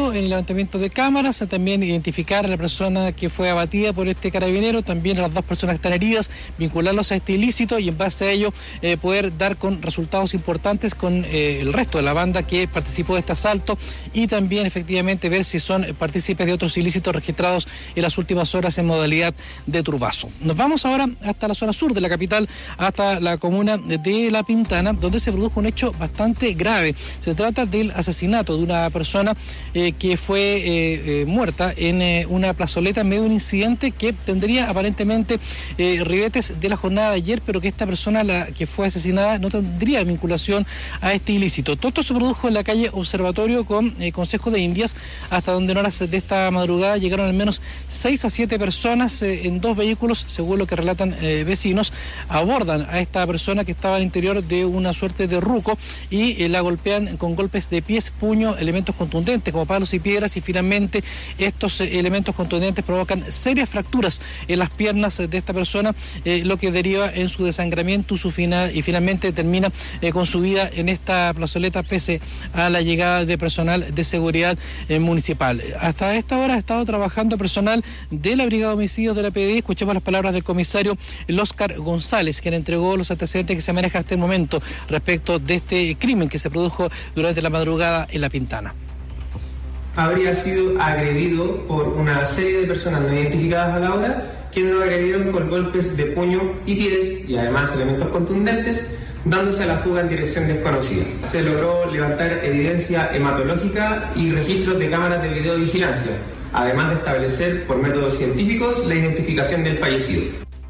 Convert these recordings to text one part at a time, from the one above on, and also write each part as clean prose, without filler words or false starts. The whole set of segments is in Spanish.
en el levantamiento de cámaras, también identificar a la persona que fue abatida por este carabinero, también a las 2 personas que están heridas, vincularlos a este ilícito y en base a ello poder dar con resultados importantes con el resto de la banda que participó de este asalto y también efectivamente ver si son partícipes de otros ilícitos registrados en las últimas horas en modalidad de turbazo. Nos vamos ahora hasta la zona sur de la capital, hasta la comuna de La Pintana, donde se produjo un hecho bastante grave. Se trata del asesinato de una persona que fue muerta en una plazoleta en medio de un incidente que tendría aparentemente ribetes de la jornada de ayer, pero que esta persona, la que fue asesinada, no tendría vinculación a este ilícito. Todo esto se produjo en la calle Observatorio con Consejo de Indias, hasta donde en horas de esta madrugada llegaron al menos 6 a 7 personas en 2 vehículos, según lo que relatan vecinos. Abordan a esta persona que estaba al interior de una suerte de ruco y la golpean con golpes de pies, puño, elementos contundentes como palos y piedras, y finalmente estos elementos contundentes provocan serias fracturas en las piernas de esta persona, lo que deriva en su desangramiento y finalmente termina con su vida en esta plazoleta pese a la llegada de personal de seguridad municipal. Hasta esta hora ha estado trabajando personal de la Brigada de Homicidios de la PDI. Escuchemos las palabras del comisario Óscar González, quien entregó los antecedentes que se manejan hasta el momento respecto de este crimen que se produjo durante la madrugada en La Pintana. Habría sido agredido por una serie de personas no identificadas a la hora, quienes lo agredieron con golpes de puño y pies y además elementos contundentes, dándose a la fuga en dirección desconocida. Se logró levantar evidencia hematológica y registros de cámaras de videovigilancia, además de establecer por métodos científicos la identificación del fallecido.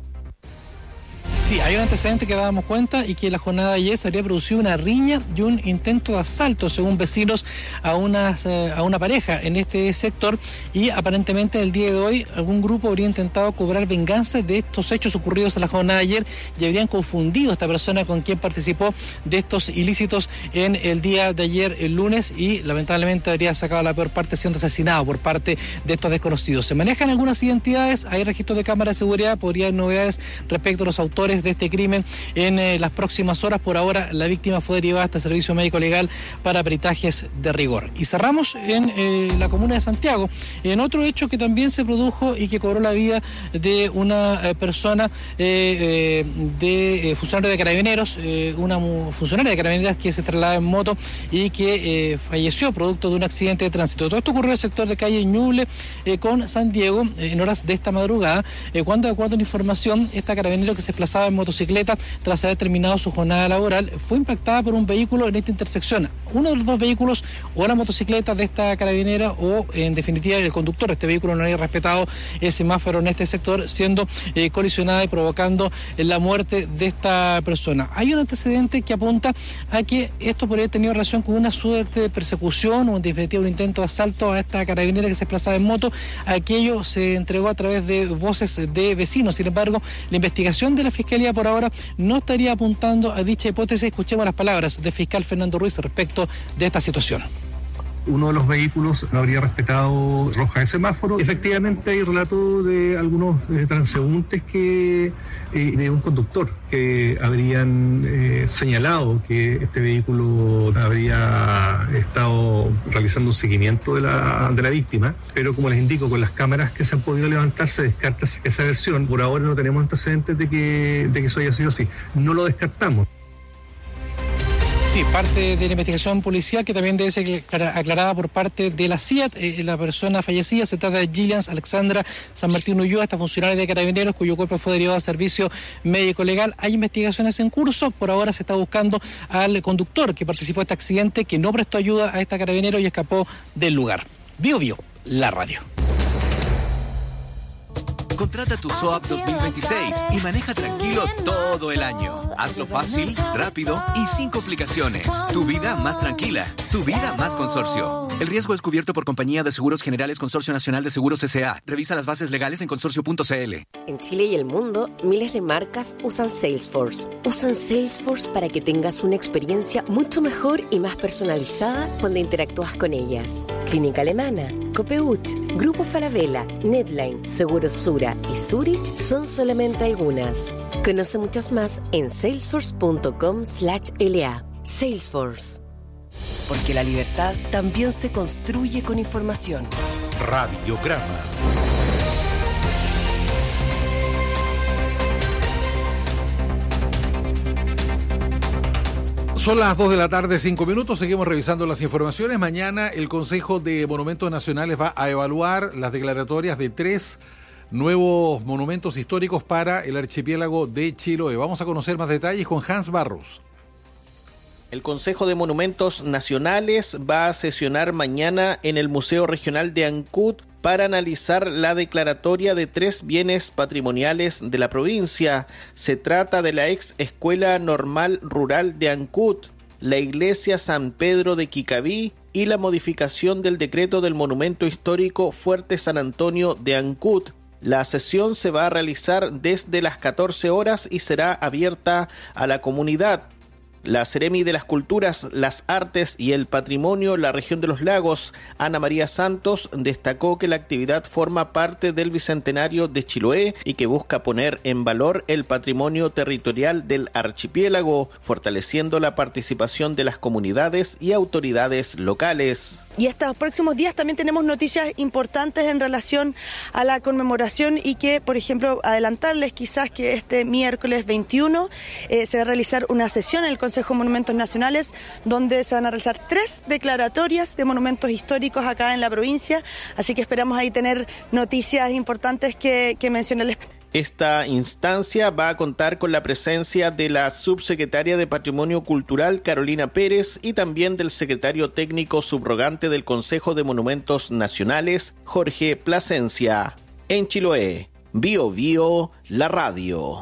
Sí, hay un antecedente que dábamos cuenta y que en la jornada de ayer se habría producido una riña y un intento de asalto, según vecinos, a una pareja en este sector, y aparentemente el día de hoy algún grupo habría intentado cobrar venganza de estos hechos ocurridos en la jornada de ayer y habrían confundido a esta persona con quien participó de estos ilícitos en el día de ayer, el lunes, y lamentablemente habría sacado la peor parte siendo asesinado por parte de estos desconocidos. Se manejan algunas identidades, hay registros de cámara de seguridad, podría haber novedades respecto a los autores de este crimen en las próximas horas. Por ahora la víctima fue derivada hasta el servicio médico legal para peritajes de rigor. Y cerramos en la comuna de Santiago, en otro hecho que también se produjo y que cobró la vida de una persona funcionaria de Carabineros, una funcionaria de Carabineros que se trasladaba en moto y que falleció producto de un accidente de tránsito. Todo esto ocurrió en el sector de calle Ñuble con San Diego en horas de esta madrugada, cuando, de acuerdo a la información, esta carabinero que se desplazaba en motocicleta tras haber terminado su jornada laboral fue impactada por un vehículo en esta intersección. Uno de los 2 vehículos, o la motocicleta de esta carabinera, o en definitiva el conductor de este vehículo no había respetado el semáforo en este sector, siendo colisionada y provocando la muerte de esta persona. Hay un antecedente que apunta a que esto podría haber tenido relación con una suerte de persecución o en definitiva un intento de asalto a esta carabinera que se desplazaba en moto. Aquello se entregó a través de voces de vecinos. Sin embargo, la investigación de la Fiscalía por ahora no estaría apuntando a dicha hipótesis. Escuchemos las palabras del fiscal Fernando Ruiz respecto de esta situación. Uno de los vehículos no habría respetado roja de semáforo. Efectivamente hay relato de algunos transeúntes de un conductor que habrían señalado que este vehículo habría estado realizando un seguimiento de la víctima, pero como les indico, con las cámaras que se han podido levantar se descarta esa versión. Por ahora no tenemos antecedentes de que eso haya sido así. No lo descartamos. Sí, parte de la investigación policial que también debe ser aclarada por parte de la CIAT. La persona fallecida se trata de Gillian Alexandra San Martín Ulloa, esta funcionaria de Carabineros, cuyo cuerpo fue derivado a servicio médico legal. Hay investigaciones en curso. Por ahora se está buscando al conductor que participó de este accidente, que no prestó ayuda a esta carabinero y escapó del lugar. Bio, la radio. Contrata tu SOAP 2026 y maneja tranquilo todo el año. Hazlo fácil, rápido y sin complicaciones. Tu vida más tranquila, tu vida más consorcio. El riesgo es cubierto por Compañía de Seguros Generales Consorcio Nacional de Seguros S.A. Revisa las bases legales en consorcio.cl. En Chile y el mundo, miles de marcas usan Salesforce. Usan Salesforce para que tengas una experiencia mucho mejor y más personalizada cuando interactúas con ellas. Clínica Alemana, Copeuch, Grupo Falabella, Netline, Seguros Sura y Zurich son solamente algunas. Conoce muchas más en salesforce.com/LA. Salesforce. porque la libertad también se construye con información. Radiograma. Son las 2 de la tarde, 5 minutos. Seguimos revisando las informaciones. Mañana el Consejo de Monumentos Nacionales va a evaluar las declaratorias de 3 nuevos monumentos históricos para el archipiélago de Chiloé. Vamos a conocer más detalles con Hans Barros. El Consejo de Monumentos Nacionales va a sesionar mañana en el Museo Regional de Ancud para analizar la declaratoria de 3 bienes patrimoniales de la provincia. Se trata de la ex Escuela Normal Rural de Ancud, la Iglesia San Pedro de Quicaví y la modificación del decreto del Monumento Histórico Fuerte San Antonio de Ancud. La sesión se va a realizar desde las 14 horas y será abierta a la comunidad. La Seremi de las Culturas, las Artes y el Patrimonio, la región de los Lagos, Ana María Santos, destacó que la actividad forma parte del Bicentenario de Chiloé y que busca poner en valor el patrimonio territorial del archipiélago, fortaleciendo la participación de las comunidades y autoridades locales. Y estos próximos días también tenemos noticias importantes en relación a la conmemoración y que, por ejemplo, adelantarles quizás que este miércoles 21 se va a realizar una sesión en el Consejo de Monumentos Nacionales donde se van a realizar 3 declaratorias de monumentos históricos acá en la provincia, así que esperamos ahí tener noticias importantes que mencionarles. Esta instancia va a contar con la presencia de la subsecretaria de Patrimonio Cultural, Carolina Pérez, y también del secretario técnico subrogante del Consejo de Monumentos Nacionales, Jorge Plasencia. En Chiloé, Bio Bio, la radio.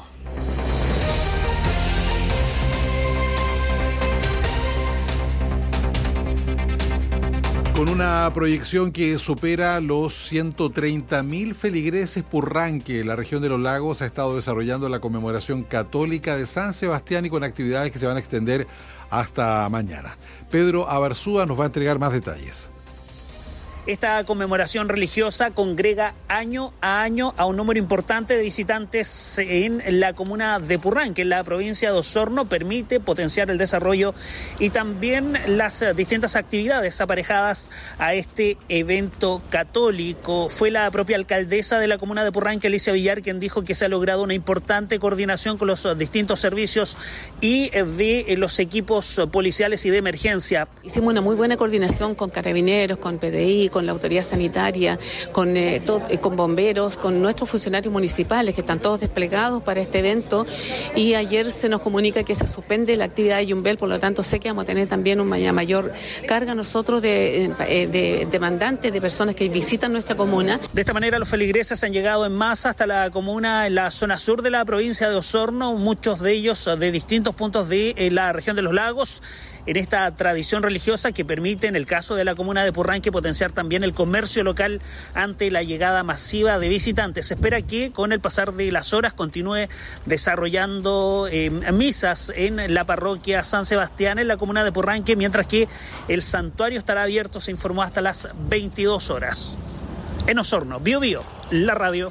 Con una proyección que supera los 130.000 feligreses Purranque, la región de los Lagos ha estado desarrollando la conmemoración católica de San Sebastián y con actividades que se van a extender hasta mañana. Pedro Abarzúa nos va a entregar más detalles. Esta conmemoración religiosa congrega año a año a un número importante de visitantes en la comuna de Purranque, en la provincia de Osorno, permite potenciar el desarrollo y también las distintas actividades aparejadas a este evento católico. Fue la propia alcaldesa de la comuna de Purranque, Alicia Villar, quien dijo que se ha logrado una importante coordinación con los distintos servicios y de los equipos policiales y de emergencia. Hicimos una muy buena coordinación con Carabineros, con PDI, con la autoridad sanitaria, con bomberos, con nuestros funcionarios municipales que están todos desplegados para este evento, y ayer se nos comunica que se suspende la actividad de Yumbel, por lo tanto sé que vamos a tener también una mayor carga nosotros de demandantes, de personas que visitan nuestra comuna. De esta manera los feligreses han llegado en masa hasta la comuna en la zona sur de la provincia de Osorno, muchos de ellos de distintos puntos de la región de los Lagos, en esta tradición religiosa que permite, en el caso de la comuna de Purranque, potenciar también el comercio local ante la llegada masiva de visitantes. Se espera que con el pasar de las horas continúe desarrollando misas en la parroquia San Sebastián, en la comuna de Purranque, mientras que el santuario estará abierto, se informó, hasta las 22 horas. En Osorno, Bio Bio, la radio.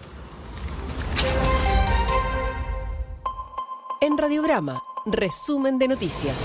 En Radiograma, resumen de noticias.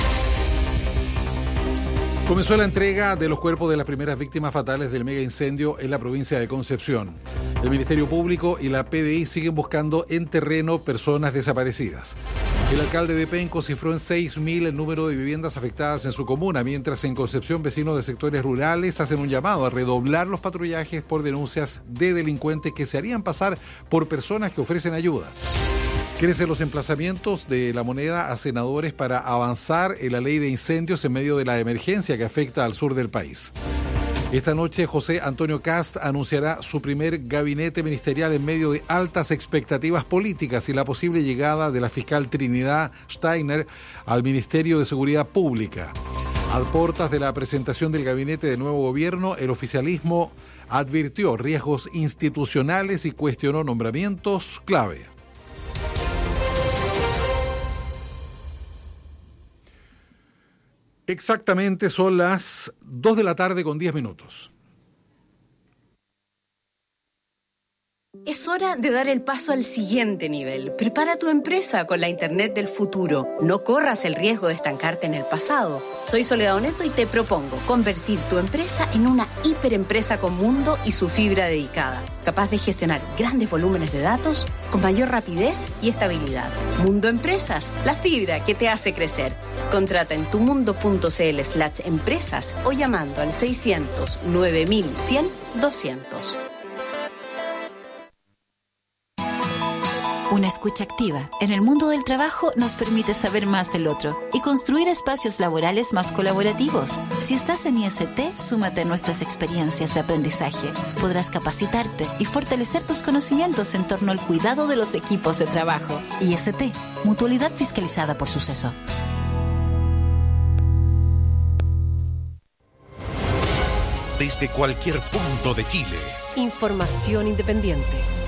Comenzó la entrega de los cuerpos de las primeras víctimas fatales del mega incendio en la provincia de Concepción. El Ministerio Público y la PDI siguen buscando en terreno personas desaparecidas. El alcalde de Penco cifró en 6.000 el número de viviendas afectadas en su comuna, mientras en Concepción vecinos de sectores rurales hacen un llamado a redoblar los patrullajes por denuncias de delincuentes que se harían pasar por personas que ofrecen ayuda. Crecen los emplazamientos de La Moneda a senadores para avanzar en la ley de incendios en medio de la emergencia que afecta al sur del país. Esta noche José Antonio Kast anunciará su primer gabinete ministerial en medio de altas expectativas políticas y la posible llegada de la fiscal Trinidad Steiner al Ministerio de Seguridad Pública. A puertas de la presentación del gabinete de nuevo gobierno, el oficialismo advirtió riesgos institucionales y cuestionó nombramientos clave. Exactamente son las 2 de la tarde con 10 minutos. Es hora de dar el paso al siguiente nivel. Prepara tu empresa con la Internet del futuro. No corras el riesgo de estancarte en el pasado. Soy Soledad Oneto y te propongo convertir tu empresa en una hiperempresa con mundo y su fibra dedicada, capaz de gestionar grandes volúmenes de datos con mayor rapidez y estabilidad. Mundo Empresas, la fibra que te hace crecer. Contrata en tumundo.cl/empresas o llamando al 600 9100 200. Una escucha activa en el mundo del trabajo nos permite saber más del otro y construir espacios laborales más colaborativos. Si estás en IST, súmate a nuestras experiencias de aprendizaje. Podrás capacitarte y fortalecer tus conocimientos en torno al cuidado de los equipos de trabajo. IST, Mutualidad fiscalizada por Suceso. Desde cualquier punto de Chile. Información independiente.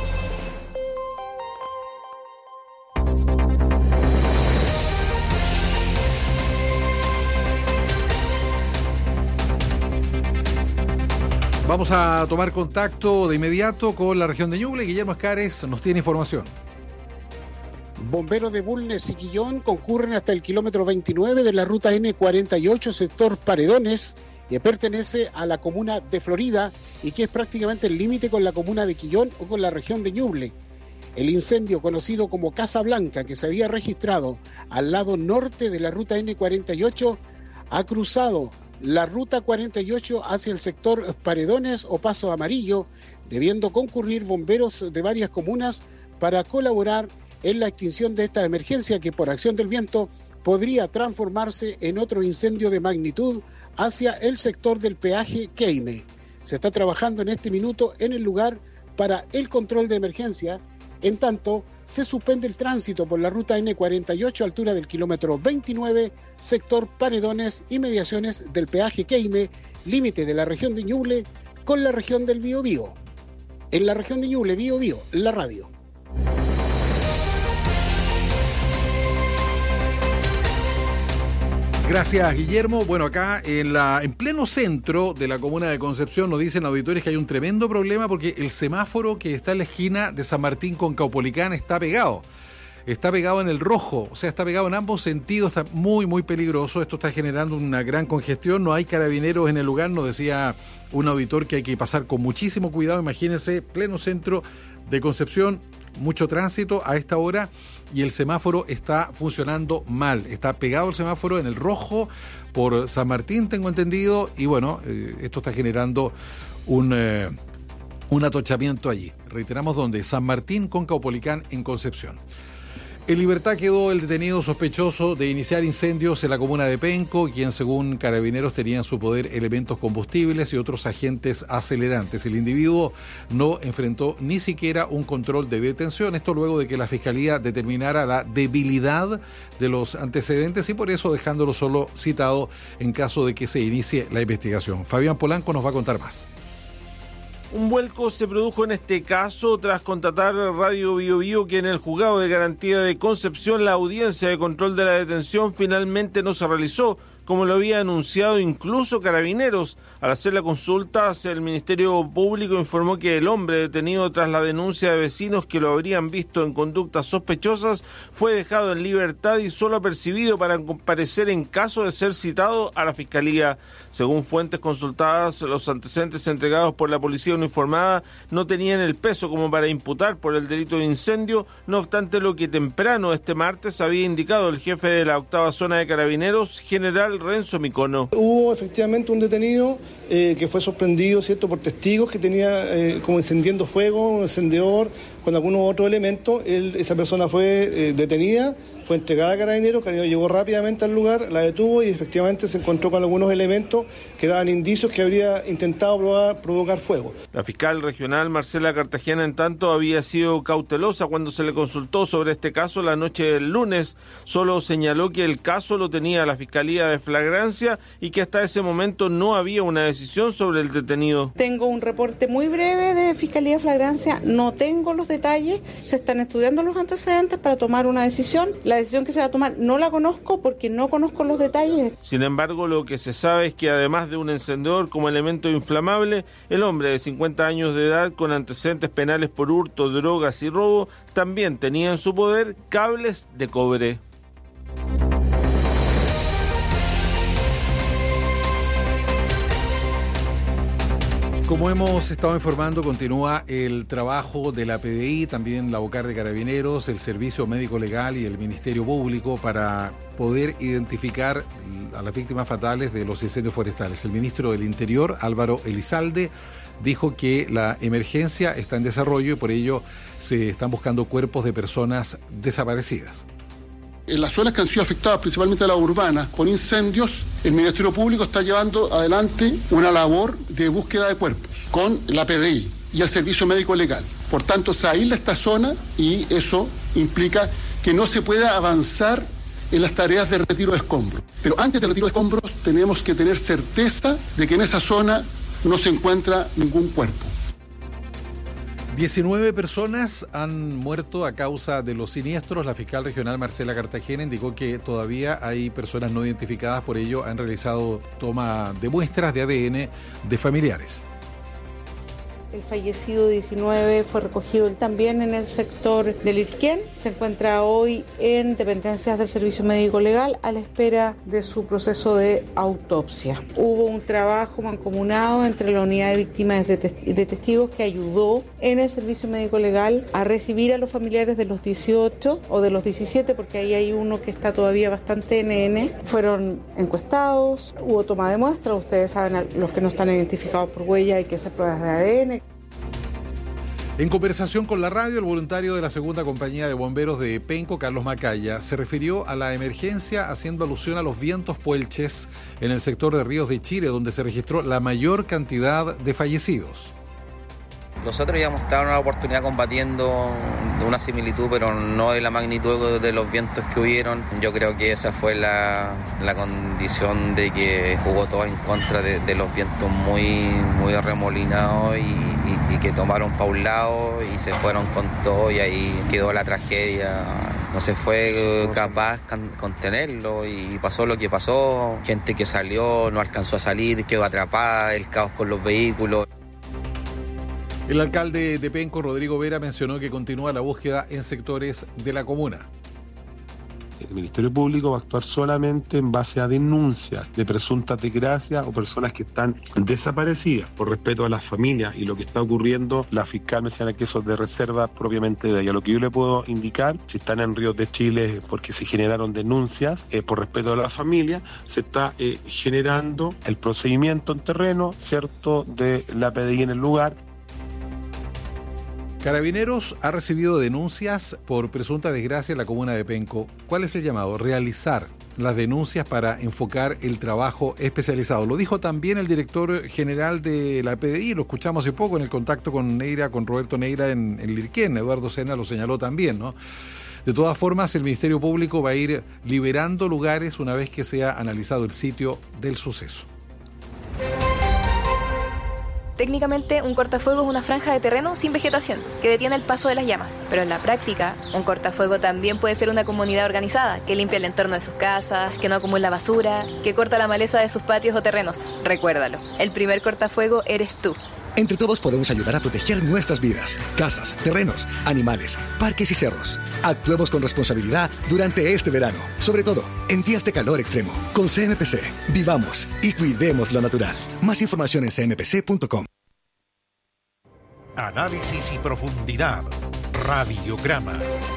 Vamos a tomar contacto de inmediato con la región de Ñuble. Guillermo Escares nos tiene información. Bomberos de Bulnes y Quillón concurren hasta el kilómetro 29 de la ruta N48, sector Paredones, que pertenece a la comuna de Florida y que es prácticamente el límite con la comuna de Quillón o con la región de Ñuble. El incendio, conocido como Casa Blanca, que se había registrado al lado norte de la ruta N48, ha cruzado la ruta 48 hacia el sector Paredones o Paso Amarillo, debiendo concurrir bomberos de varias comunas para colaborar en la extinción de esta emergencia que por acción del viento podría transformarse en otro incendio de magnitud hacia el sector del peaje Queime. Se está trabajando en este minuto en el lugar para el control de emergencia. En tanto, se suspende el tránsito por la ruta N48 a altura del kilómetro 29, sector Paredones y mediaciones del peaje Queime, límite de la región de Ñuble con la región del Biobío. En la región de Ñuble, Biobío, la radio. Gracias, Guillermo. Bueno, acá en pleno centro de la comuna de Concepción nos dicen auditores que hay un tremendo problema porque el semáforo que está en la esquina de San Martín con Caupolicán está pegado. Está pegado en el rojo, o sea, está pegado en ambos sentidos, está muy, muy peligroso. Esto está generando una gran congestión, no hay carabineros en el lugar, nos decía un auditor que hay que pasar con muchísimo cuidado. Imagínense, pleno centro de Concepción, mucho tránsito a esta hora y el semáforo está funcionando mal. Está pegado el semáforo en el rojo por San Martín, tengo entendido, y bueno, esto está generando un atochamiento allí. Reiteramos dónde, San Martín con Caupolicán en Concepción. En libertad quedó el detenido sospechoso de iniciar incendios en la comuna de Penco, quien según Carabineros tenía en su poder elementos combustibles y otros agentes acelerantes. El individuo no enfrentó ni siquiera un control de detención, esto luego de que la Fiscalía determinara la debilidad de los antecedentes y por eso dejándolo solo citado en caso de que se inicie la investigación. Fabián Polanco nos va a contar más. Un vuelco se produjo en este caso tras contratar Radio Biobío que en el juzgado de garantía de Concepción la audiencia de control de la detención finalmente no se realizó, como lo había anunciado incluso Carabineros. Al hacer la consulta, el Ministerio Público informó que el hombre detenido tras la denuncia de vecinos que lo habrían visto en conductas sospechosas fue dejado en libertad y solo apercibido para comparecer en caso de ser citado a la Fiscalía. Según fuentes consultadas, los antecedentes entregados por la policía uniformada no tenían el peso como para imputar por el delito de incendio, no obstante lo que temprano este martes había indicado el jefe de la 8ª zona de Carabineros, general Renzo Micono. Hubo efectivamente un detenido que fue sorprendido, ¿cierto?, por testigos que tenía como encendiendo fuego, un encendedor con algunos otros elementos. Esa persona fue detenida, fue entregada a Carabineros. Carabineros llegó rápidamente al lugar, la detuvo y efectivamente se encontró con algunos elementos que daban indicios que habría intentado provocar fuego. La fiscal regional Marcela Cartagena, en tanto, había sido cautelosa cuando se le consultó sobre este caso la noche del lunes. Solo señaló que el caso lo tenía la Fiscalía de Flagrancia y que hasta ese momento no había una decisión sobre el detenido. Tengo un reporte muy breve de Fiscalía de Flagrancia, no tengo los detalles, se están estudiando los antecedentes para tomar una decisión. La decisión que se va a tomar no la conozco porque no conozco los detalles. Sin embargo, lo que se sabe es que además de un encendedor como elemento inflamable, el hombre de 50 años de edad con antecedentes penales por hurto, drogas y robo también tenía en su poder cables de cobre. Como hemos estado informando, continúa el trabajo de la PDI, también la Bocar de Carabineros, el Servicio Médico Legal y el Ministerio Público para poder identificar a las víctimas fatales de los incendios forestales. El ministro del Interior, Álvaro Elizalde, dijo que la emergencia está en desarrollo y por ello se están buscando cuerpos de personas desaparecidas. En las zonas que han sido afectadas, principalmente las urbanas, por incendios, el Ministerio Público está llevando adelante una labor de búsqueda de cuerpos con la PDI y el Servicio Médico Legal. Por tanto, se aísla esta zona y eso implica que no se pueda avanzar en las tareas de retiro de escombros. Pero antes del retiro de escombros tenemos que tener certeza de que en esa zona no se encuentra ningún cuerpo. 19 personas han muerto a causa de los siniestros. La fiscal regional Marcela Cartagena indicó que todavía hay personas no identificadas, por ello han realizado toma de muestras de ADN de familiares. El fallecido 19 fue recogido también en el sector del Irquén. Se encuentra hoy en dependencias del Servicio Médico Legal a la espera de su proceso de autopsia. Hubo un trabajo mancomunado entre la unidad de víctimas de testigos que ayudó en el Servicio Médico Legal a recibir a los familiares de los 18 o de los 17, porque ahí hay uno que está todavía bastante NN. Fueron encuestados, hubo toma de muestras. Ustedes saben, los que no están identificados por huella hay que hacer pruebas de ADN. En conversación con la radio, el voluntario de la segunda compañía de bomberos de Penco, Carlos Macaya, se refirió a la emergencia haciendo alusión a los vientos puelches en el sector de Ríos de Chile, donde se registró la mayor cantidad de fallecidos. Nosotros ya hemos estado en una oportunidad combatiendo una similitud, pero no de la magnitud de los vientos que hubieron. Yo creo que esa fue la condición de que jugó todo en contra de los vientos muy arremolinados y que tomaron para un lado y se fueron con todo y ahí quedó la tragedia. No se fue capaz contenerlo y pasó lo que pasó. Gente que salió no alcanzó a salir, quedó atrapada, el caos con los vehículos. El alcalde de Penco, Rodrigo Vera, mencionó que continúa la búsqueda en sectores de la comuna. El Ministerio Público va a actuar solamente en base a denuncias de presuntas desgracias o personas que están desaparecidas. Por respeto a las familias y lo que está ocurriendo, la fiscal menciona que eso es de reserva propiamente de ella. Lo que yo le puedo indicar, si están en Ríos de Chile porque se generaron denuncias, por respeto a la familia, se está generando el procedimiento en terreno, ¿cierto?, de la PDI en el lugar. Carabineros ha recibido denuncias por presunta desgracia en la comuna de Penco. ¿Cuál es el llamado? Realizar las denuncias para enfocar el trabajo especializado. Lo dijo también el director general de la PDI, lo escuchamos hace poco en el contacto con Roberto Neira en Lirquén. Eduardo Sena lo señaló también, ¿no? De todas formas, el Ministerio Público va a ir liberando lugares una vez que sea analizado el sitio del suceso. Técnicamente, un cortafuego es una franja de terreno sin vegetación que detiene el paso de las llamas. Pero en la práctica, un cortafuego también puede ser una comunidad organizada que limpia el entorno de sus casas, que no acumula basura, que corta la maleza de sus patios o terrenos. Recuérdalo, el primer cortafuego eres tú. Entre todos podemos ayudar a proteger nuestras vidas, casas, terrenos, animales, parques y cerros. Actuemos con responsabilidad durante este verano, sobre todo en días de calor extremo. Con CMPC, vivamos y cuidemos lo natural. Más información en cmpc.com. Análisis y profundidad. Radiograma.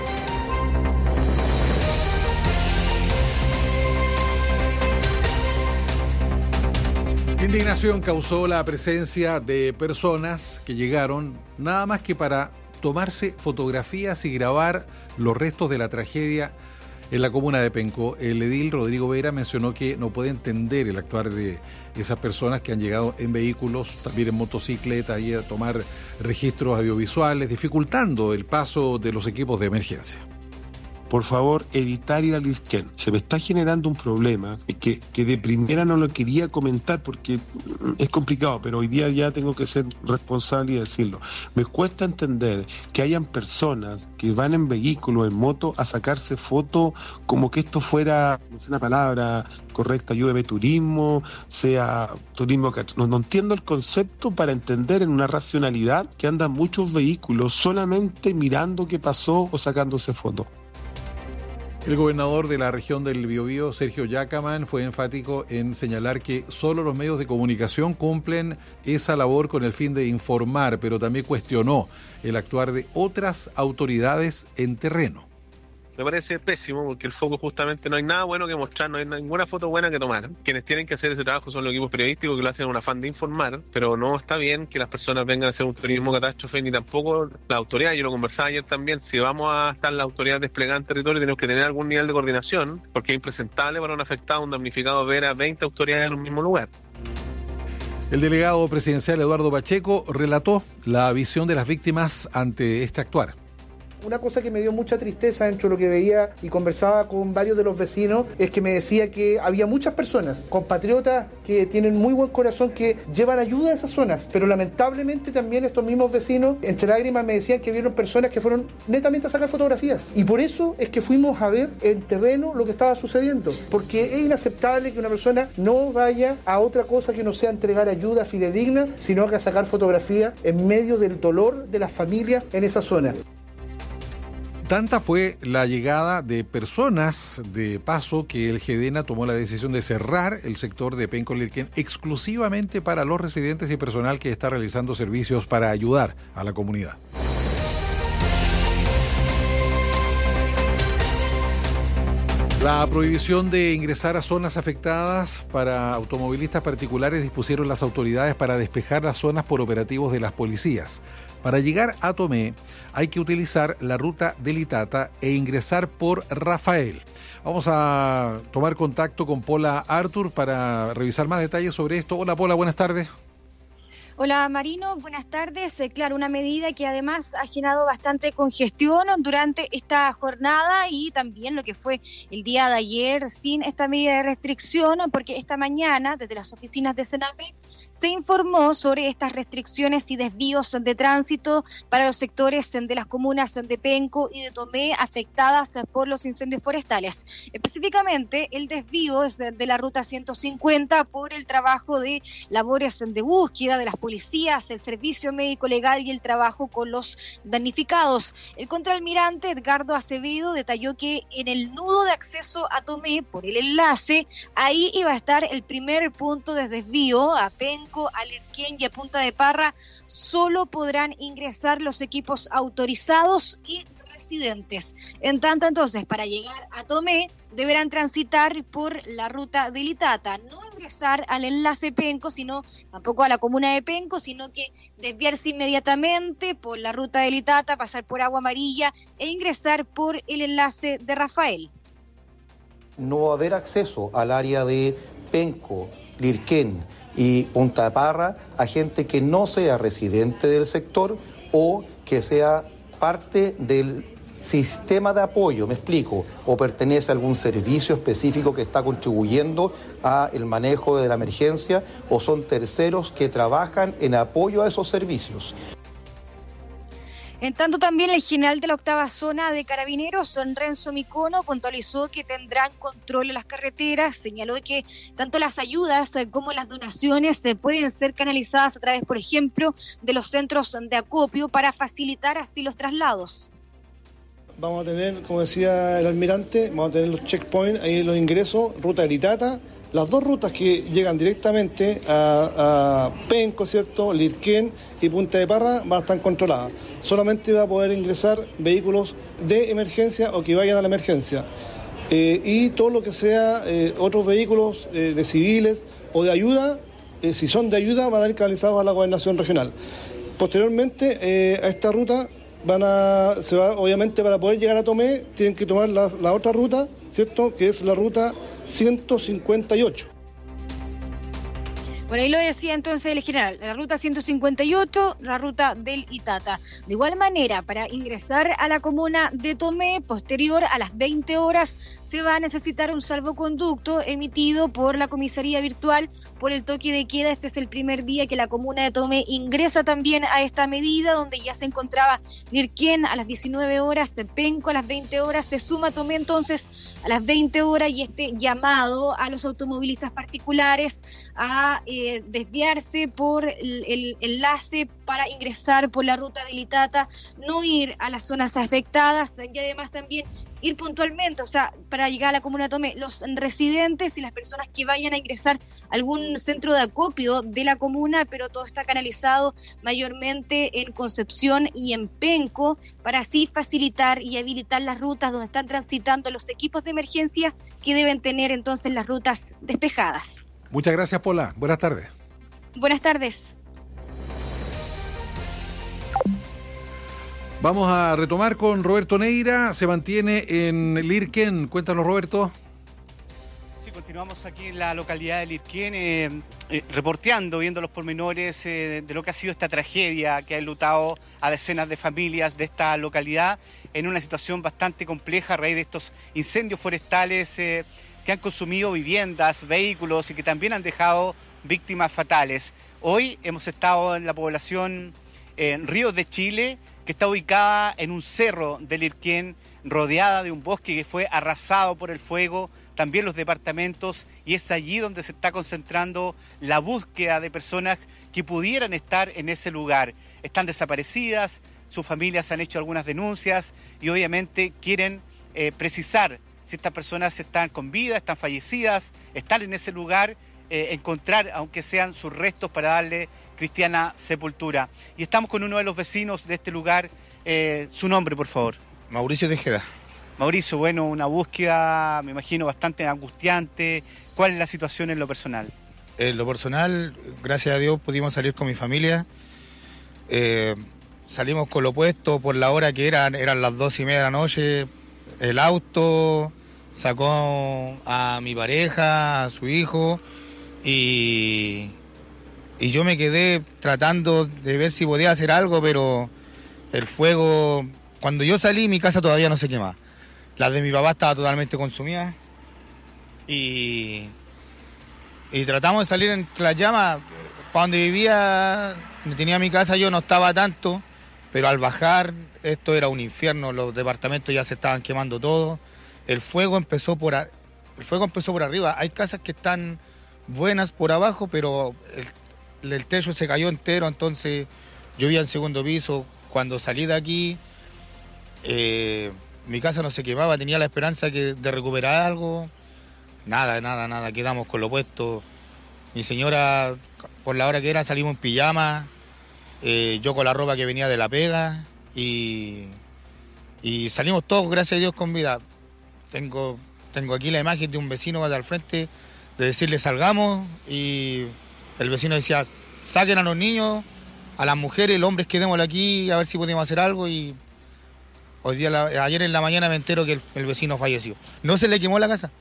Indignación causó la presencia de personas que llegaron nada más que para tomarse fotografías y grabar los restos de la tragedia en la comuna de Penco. El edil Rodrigo Vera mencionó que no puede entender el actuar de esas personas que han llegado en vehículos, también en motocicleta, y a tomar registros audiovisuales, dificultando el paso de los equipos de emergencia. por favor, evitar ir al Lirquén. Se me está generando un problema que de primera no lo quería comentar porque es complicado, pero hoy día ya tengo que ser responsable y decirlo. Me cuesta entender que hayan personas que van en vehículos, en moto, a sacarse fotos como que esto fuera, no sé la palabra correcta, ayúdeme, turismo, sea turismo que no entiendo el concepto para entender en una racionalidad que andan muchos vehículos solamente mirando qué pasó o sacándose fotos. El gobernador de la región del Biobío, Sergio Yacamán, fue enfático en señalar que solo los medios de comunicación cumplen esa labor con el fin de informar, pero también cuestionó el actuar de otras autoridades en terreno. Me parece pésimo porque el foco justamente no hay nada bueno que mostrar, no hay ninguna foto buena que tomar. Quienes tienen que hacer ese trabajo son los equipos periodísticos que lo hacen en un afán de informar, pero no está bien que las personas vengan a hacer un turismo catástrofe ni tampoco la autoridad. Yo lo conversaba ayer también, si vamos a estar la autoridad desplegada en territorio tenemos que tener algún nivel de coordinación porque es impresentable para un afectado, un damnificado ver a 20 autoridades en un mismo lugar. El delegado presidencial Eduardo Pacheco relató la visión de las víctimas ante este actuar. Una cosa que me dio mucha tristeza dentro de lo que veía y conversaba con varios de los vecinos es que me decía que había muchas personas, compatriotas que tienen muy buen corazón, que llevan ayuda a esas zonas, pero lamentablemente también estos mismos vecinos, entre lágrimas, me decían que vieron personas que fueron netamente a sacar fotografías. Y por eso es que fuimos a ver en terreno lo que estaba sucediendo, porque es inaceptable que una persona no vaya a otra cosa que no sea entregar ayuda fidedigna, sino que a sacar fotografías en medio del dolor de las familias en esa zona. Tanta fue la llegada de personas de paso que el GEDENA tomó la decisión de cerrar el sector de Penco Lirquén exclusivamente para los residentes y personal que está realizando servicios para ayudar a la comunidad. La prohibición de ingresar a zonas afectadas para automovilistas particulares dispusieron las autoridades para despejar las zonas por operativos de las policías. Para llegar a Tomé hay que utilizar la ruta de Litata e ingresar por Rafael. Vamos a tomar contacto con Paula Artur para revisar más detalles sobre esto. Hola Paula, buenas tardes. Hola Marino, buenas tardes. Claro, una medida que además ha generado bastante congestión durante esta jornada y también lo que fue el día de ayer sin esta medida de restricción, porque esta mañana desde las oficinas de Senapred se informó sobre estas restricciones y desvíos de tránsito para los sectores de las comunas de Penco y de Tomé afectadas por los incendios forestales. Específicamente, el desvío es de la ruta 150 por el trabajo de labores de búsqueda de las policías, el servicio médico legal y el trabajo con los damnificados. El contraalmirante Edgardo Acevedo detalló que en el nudo de acceso a Tomé, por el enlace, ahí iba a estar el primer punto de desvío a Penco, a Lirquén y a Punta de Parra. Solo podrán ingresar los equipos autorizados y residentes. En tanto, entonces, para llegar a Tomé, deberán transitar por la ruta de Litata, no ingresar al enlace Penco, sino tampoco a la comuna de Penco, sino que desviarse inmediatamente por la ruta de Litata, pasar por Agua Amarilla e ingresar por el enlace de Rafael. No va a haber acceso al área de Penco, Lirquén y Punta de Parra a gente que no sea residente del sector o que sea parte del sistema de apoyo, me explico, o pertenece a algún servicio específico que está contribuyendo al manejo de la emergencia, o son terceros que trabajan en apoyo a esos servicios. En tanto, también el general de la 8ª Zona de Carabineros, Renzo Micono, puntualizó que tendrán control en las carreteras. Señaló que tanto las ayudas como las donaciones pueden ser canalizadas a través, por ejemplo, de los centros de acopio para facilitar así los traslados. Vamos a tener, como decía el almirante, vamos a tener los checkpoints, ahí los ingresos, ruta de Litata. Las dos rutas que llegan directamente a Penco, ¿cierto?, Lirquén y Punta de Parra van a estar controladas. Solamente va a poder ingresar vehículos de emergencia o que vayan a la emergencia. Y todo lo que sea otros vehículos de civiles o de ayuda, si son de ayuda, van a ir canalizados a la gobernación regional. Posteriormente, a esta ruta obviamente para poder llegar a Tomé, tienen que tomar la otra ruta, ¿cierto?, que es la ruta 158. Por ahí lo decía entonces el general, la ruta 158, la ruta del Itata. De igual manera, para ingresar a la comuna de Tomé, posterior a las 20 horas, se va a necesitar un salvoconducto emitido por la comisaría virtual por el toque de queda. Este es el primer día que la comuna de Tomé ingresa también a esta medida, donde ya se encontraba Lirquén a las 19 horas, Penco a las 20 horas, se suma Tomé entonces a las 20 horas, y este llamado a los automovilistas particulares a desviarse por el enlace para ingresar por la ruta del Itata, no ir a las zonas afectadas, y además también ir puntualmente, o sea, para llegar a la comuna de Tomé, los residentes y las personas que vayan a ingresar a algún centro de acopio de la comuna, pero todo está canalizado mayormente en Concepción y en Penco, para así facilitar y habilitar las rutas donde están transitando los equipos de emergencia, que deben tener entonces las rutas despejadas. Muchas gracias, Pola. Buenas tardes. Buenas tardes. Vamos a retomar con Roberto Neira, se mantiene en Lirquén. Cuéntanos, Roberto. Sí, continuamos aquí en la localidad de Lirquén, reporteando, viendo los pormenores de lo que ha sido esta tragedia que ha enlutado a decenas de familias de esta localidad en una situación bastante compleja a raíz de estos incendios forestales que han consumido viviendas, vehículos y que también han dejado víctimas fatales. Hoy hemos estado en la población Ríos de Chile, que está ubicada en un cerro de Lirquén, rodeada de un bosque que fue arrasado por el fuego, también los departamentos, y es allí donde se está concentrando la búsqueda de personas que pudieran estar en ese lugar. Están desaparecidas, sus familias han hecho algunas denuncias y obviamente quieren precisar si estas personas están con vida, están fallecidas, están en ese lugar, encontrar, aunque sean sus restos, para darle cristiana sepultura. Y estamos con uno de los vecinos de este lugar. Su nombre, por favor. Mauricio Tejeda. Mauricio, bueno, una búsqueda, me imagino, bastante angustiante. ¿Cuál es la situación en lo personal? En lo personal, gracias a Dios, pudimos salir con mi familia. Salimos con lo puesto por la hora que eran las 2:30 de la noche. El auto sacó a mi pareja, a su hijo, y yo me quedé tratando de ver si podía hacer algo, pero el fuego, cuando yo salí, mi casa todavía no se quemaba. La de mi papá estaba totalmente consumida y tratamos de salir entre las llamas. Para donde vivía, donde tenía mi casa, yo no estaba tanto, pero al bajar esto era un infierno, los departamentos ya se estaban quemando todos. El fuego empezó por arriba. Hay casas que están buenas por abajo, pero el techo se cayó entero, entonces yo vivía en segundo piso. Cuando salí de aquí, mi casa no se quemaba, tenía la esperanza de recuperar algo. Nada, quedamos con lo puesto. Mi señora, por la hora que era, salimos en pijama, yo con la ropa que venía de la pega, y salimos todos, gracias a Dios, con vida. Tengo aquí la imagen de un vecino al frente, de decirle salgamos, y el vecino decía, saquen a los niños, a las mujeres, los hombres, quedémoslo aquí a ver si podemos hacer algo. Y ayer en la mañana me entero que el vecino falleció. No se le quemó la casa,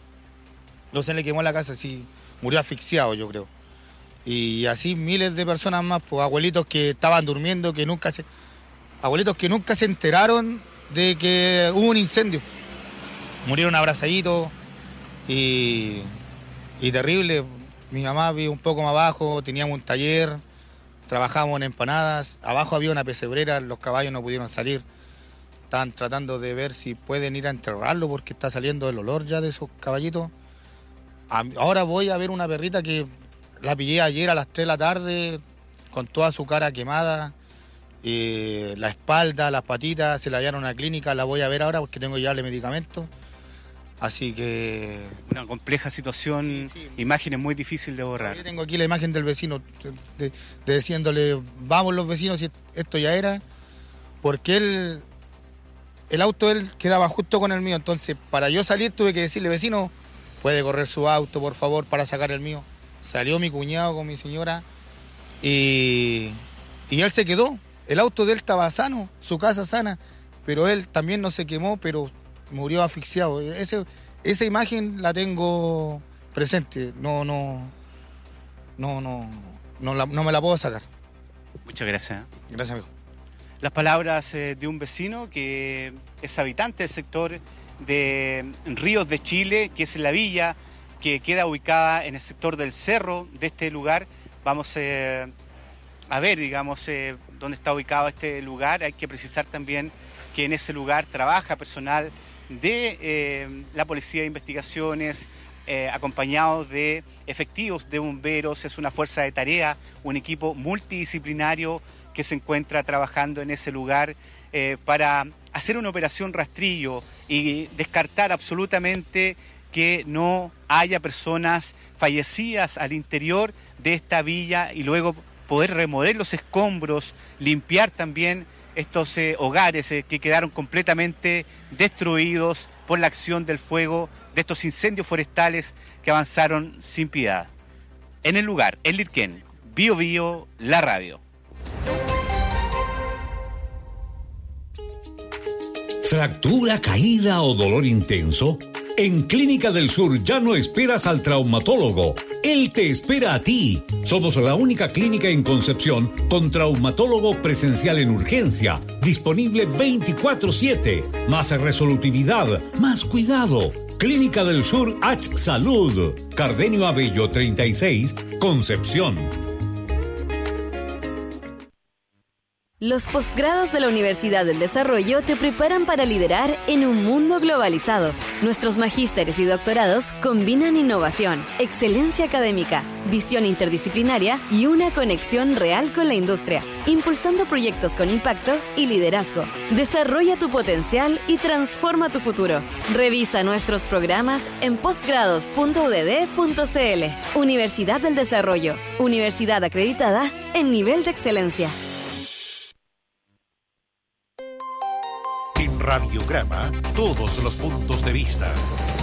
sí, murió asfixiado, yo creo. Y así miles de personas más, pues abuelitos que estaban durmiendo, abuelitos que nunca se enteraron de que hubo un incendio. Murieron abrazaditos y terrible. Mi mamá vive un poco más abajo, teníamos un taller, trabajábamos en empanadas, abajo había una pesebrera, los caballos no pudieron salir. Estaban tratando de ver si pueden ir a enterrarlo porque está saliendo el olor ya de esos caballitos. Ahora voy a ver una perrita que la pillé ayer a las 3 de la tarde con toda su cara quemada, la espalda, las patitas, se la llevaron a la clínica, la voy a ver ahora porque tengo ya el medicamento. Así que... Una compleja situación, sí. Imágenes muy difíciles de borrar. Yo tengo aquí la imagen del vecino, de diciéndole, vamos los vecinos, si esto ya era, porque el auto él quedaba justo con el mío, entonces para yo salir tuve que decirle, vecino, puede correr su auto, por favor, para sacar el mío. Salió mi cuñado con mi señora y él se quedó. El auto de él estaba sano, su casa sana, pero él también no se quemó, pero murió asfixiado. Esa imagen la tengo presente. No no me la puedo sacar. Muchas gracias. Gracias, amigo. Las palabras de un vecino que es habitante del sector de Ríos de Chile, que es la villa que queda ubicada en el sector del cerro de este lugar. Vamos a ver, digamos, dónde está ubicado este lugar. Hay que precisar también que en ese lugar trabaja personal de la Policía de Investigaciones, acompañados de efectivos de bomberos. Es una fuerza de tarea, un equipo multidisciplinario que se encuentra trabajando en ese lugar para hacer una operación rastrillo y descartar absolutamente que no haya personas fallecidas al interior de esta villa y luego poder remover los escombros, limpiar también estos hogares que quedaron completamente destruidos por la acción del fuego de estos incendios forestales que avanzaron sin piedad. En el lugar, en Lirquén, Bío Bío, la radio. ¿Fractura, caída o dolor intenso? En Clínica del Sur ya no esperas al traumatólogo. Él te espera a ti. Somos la única clínica en Concepción con traumatólogo presencial en urgencia, disponible 24/7. Más resolutividad, más cuidado. Clínica del Sur H Salud. Cardenio Abello 36, Concepción. Los posgrados de la Universidad del Desarrollo te preparan para liderar en un mundo globalizado. Nuestros magísteres y doctorados combinan innovación, excelencia académica, visión interdisciplinaria y una conexión real con la industria, impulsando proyectos con impacto y liderazgo. Desarrolla tu potencial y transforma tu futuro. Revisa nuestros programas en postgrados.udd.cl. Universidad del Desarrollo, universidad acreditada en nivel de excelencia. Radiograma, todos los puntos de vista.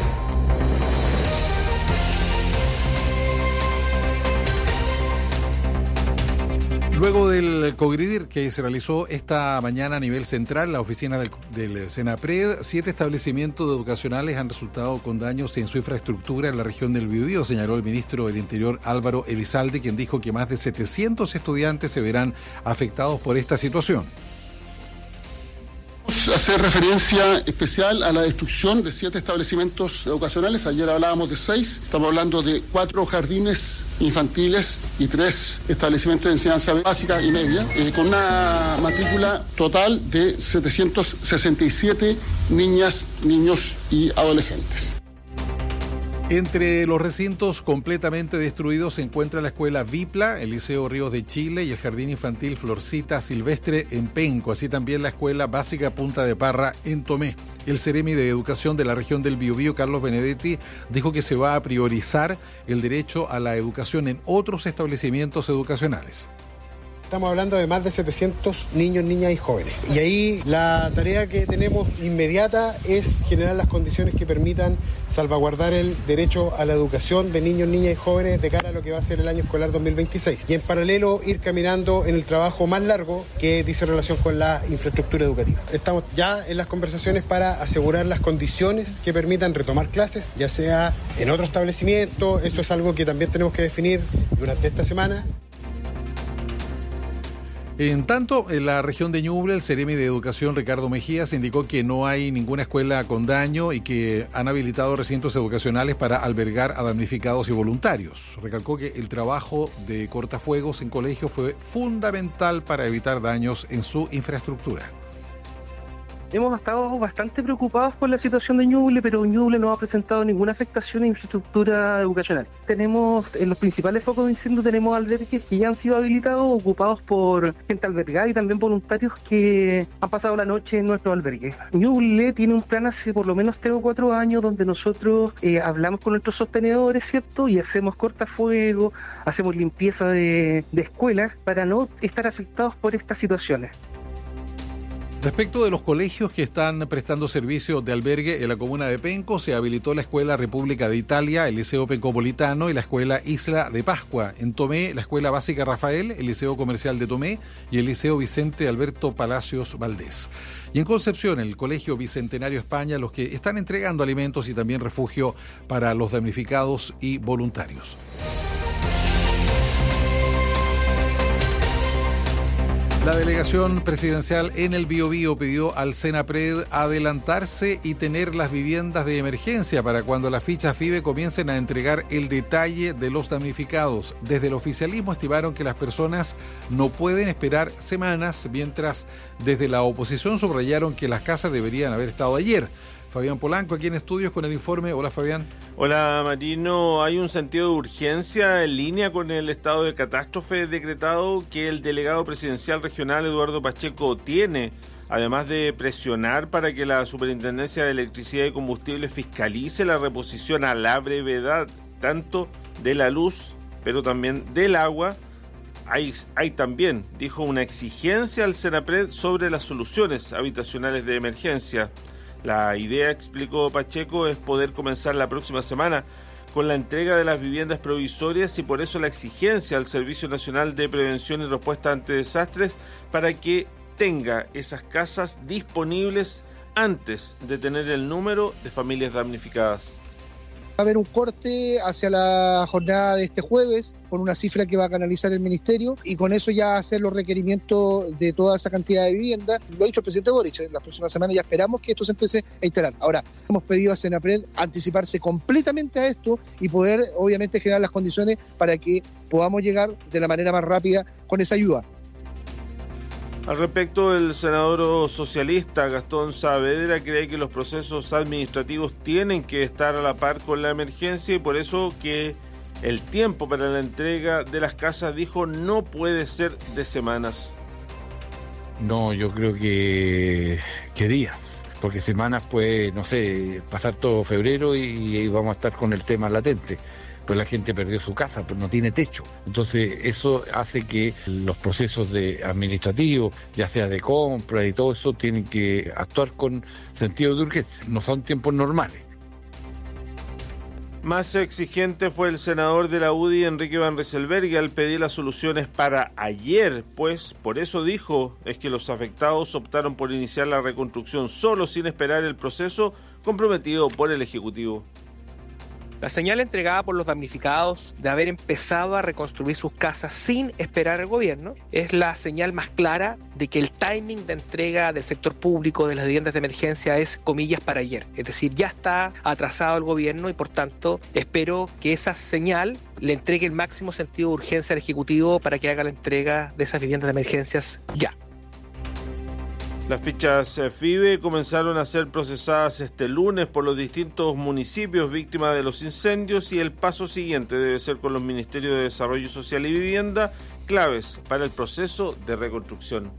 Luego del Cogridir que se realizó esta mañana a nivel central, la oficina del Senapred, 7 establecimientos educacionales han resultado con daños en su infraestructura en la región del Biobío, señaló el ministro del Interior Álvaro Elizalde, quien dijo que más de 700 estudiantes se verán afectados por esta situación. Hacer referencia especial a la destrucción de 7 establecimientos educacionales. Ayer hablábamos de 6, estamos hablando de 4 jardines infantiles y 3 establecimientos de enseñanza básica y media, con una matrícula total de 767 niñas, niños y adolescentes. Entre los recintos completamente destruidos se encuentra la escuela Vipla, el Liceo Ríos de Chile y el Jardín Infantil Florcita Silvestre en Penco, así también la Escuela Básica Punta de Parra en Tomé. El Ceremi de Educación de la región del Biobío, Carlos Benedetti, dijo que se va a priorizar el derecho a la educación en otros establecimientos educacionales. Estamos hablando de más de 700 niños, niñas y jóvenes. Y ahí la tarea que tenemos inmediata es generar las condiciones que permitan salvaguardar el derecho a la educación de niños, niñas y jóvenes de cara a lo que va a ser el año escolar 2026. Y en paralelo ir caminando en el trabajo más largo que dice relación con la infraestructura educativa. Estamos ya en las conversaciones para asegurar las condiciones que permitan retomar clases, ya sea en otro establecimiento. Eso es algo que también tenemos que definir durante esta semana. En tanto, en la región de Ñuble, el Ceremi de Educación Ricardo Mejías indicó que no hay ninguna escuela con daño y que han habilitado recintos educacionales para albergar a damnificados y voluntarios. Recalcó que el trabajo de cortafuegos en colegios fue fundamental para evitar daños en su infraestructura. Hemos estado bastante preocupados por la situación de Ñuble, pero Ñuble no ha presentado ninguna afectación en infraestructura educacional. Tenemos, en los principales focos de incendio, tenemos albergues que ya han sido habilitados, ocupados por gente albergada y también voluntarios que han pasado la noche en nuestros albergues. Ñuble tiene un plan hace por lo menos 3 o 4 años donde nosotros hablamos con nuestros sostenedores, ¿cierto? Y hacemos cortafuego, hacemos limpieza de escuelas para no estar afectados por estas situaciones. Respecto de los colegios que están prestando servicio de albergue en la comuna de Penco, se habilitó la Escuela República de Italia, el Liceo Pencopolitano y la Escuela Isla de Pascua. En Tomé, la Escuela Básica Rafael, el Liceo Comercial de Tomé y el Liceo Vicente Alberto Palacios Valdés. Y en Concepción, el Colegio Bicentenario España, los que están entregando alimentos y también refugio para los damnificados y voluntarios. La delegación presidencial en el Biobío pidió al Senapred adelantarse y tener las viviendas de emergencia para cuando las fichas FIBE comiencen a entregar el detalle de los damnificados. Desde el oficialismo estimaron que las personas no pueden esperar semanas, mientras desde la oposición subrayaron que las casas deberían haber estado ayer. Fabián Polanco, aquí en estudios con el informe. Hola, Fabián. Hola, Marino. Hay un sentido de urgencia en línea con el estado de catástrofe decretado que el delegado presidencial regional Eduardo Pacheco tiene, además de presionar para que la Superintendencia de Electricidad y Combustible fiscalice la reposición a la brevedad tanto de la luz, pero también del agua. Hay también, dijo, una exigencia al Senapred sobre las soluciones habitacionales de emergencia. La idea, explicó Pacheco, es poder comenzar la próxima semana con la entrega de las viviendas provisorias y por eso la exigencia al Servicio Nacional de Prevención y Respuesta ante Desastres para que tenga esas casas disponibles antes de tener el número de familias damnificadas. Va a haber un corte hacia la jornada de este jueves con una cifra que va a canalizar el Ministerio y con eso ya hacer los requerimientos de toda esa cantidad de vivienda. Lo ha dicho el presidente Boric, en las próximas semanas ya esperamos que esto se empiece a instalar. Ahora, hemos pedido a Senapred anticiparse completamente a esto y poder obviamente generar las condiciones para que podamos llegar de la manera más rápida con esa ayuda. Al respecto, el senador socialista Gastón Saavedra cree que los procesos administrativos tienen que estar a la par con la emergencia y por eso que el tiempo para la entrega de las casas, dijo, no puede ser de semanas. No, yo creo que días, porque semanas puede, no sé, pasar todo febrero y vamos a estar con el tema latente. Pues la gente perdió su casa, pero no tiene techo. Entonces eso hace que los procesos administrativos, ya sea de compra y todo eso, tienen que actuar con sentido de urgencia. No son tiempos normales. Más exigente fue el senador de la UDI, Enrique Van Rieselberghe, al pedir las soluciones para ayer, pues por eso dijo es que los afectados optaron por iniciar la reconstrucción solo sin esperar el proceso comprometido por el Ejecutivo. La señal entregada por los damnificados de haber empezado a reconstruir sus casas sin esperar al gobierno es la señal más clara de que el timing de entrega del sector público de las viviendas de emergencia es, comillas, para ayer. Es decir, ya está atrasado el gobierno y por tanto espero que esa señal le entregue el máximo sentido de urgencia al Ejecutivo para que haga la entrega de esas viviendas de emergencias ya. Las fichas FIBE comenzaron a ser procesadas este lunes por los distintos municipios víctimas de los incendios y el paso siguiente debe ser con los Ministerios de Desarrollo Social y Vivienda, claves para el proceso de reconstrucción.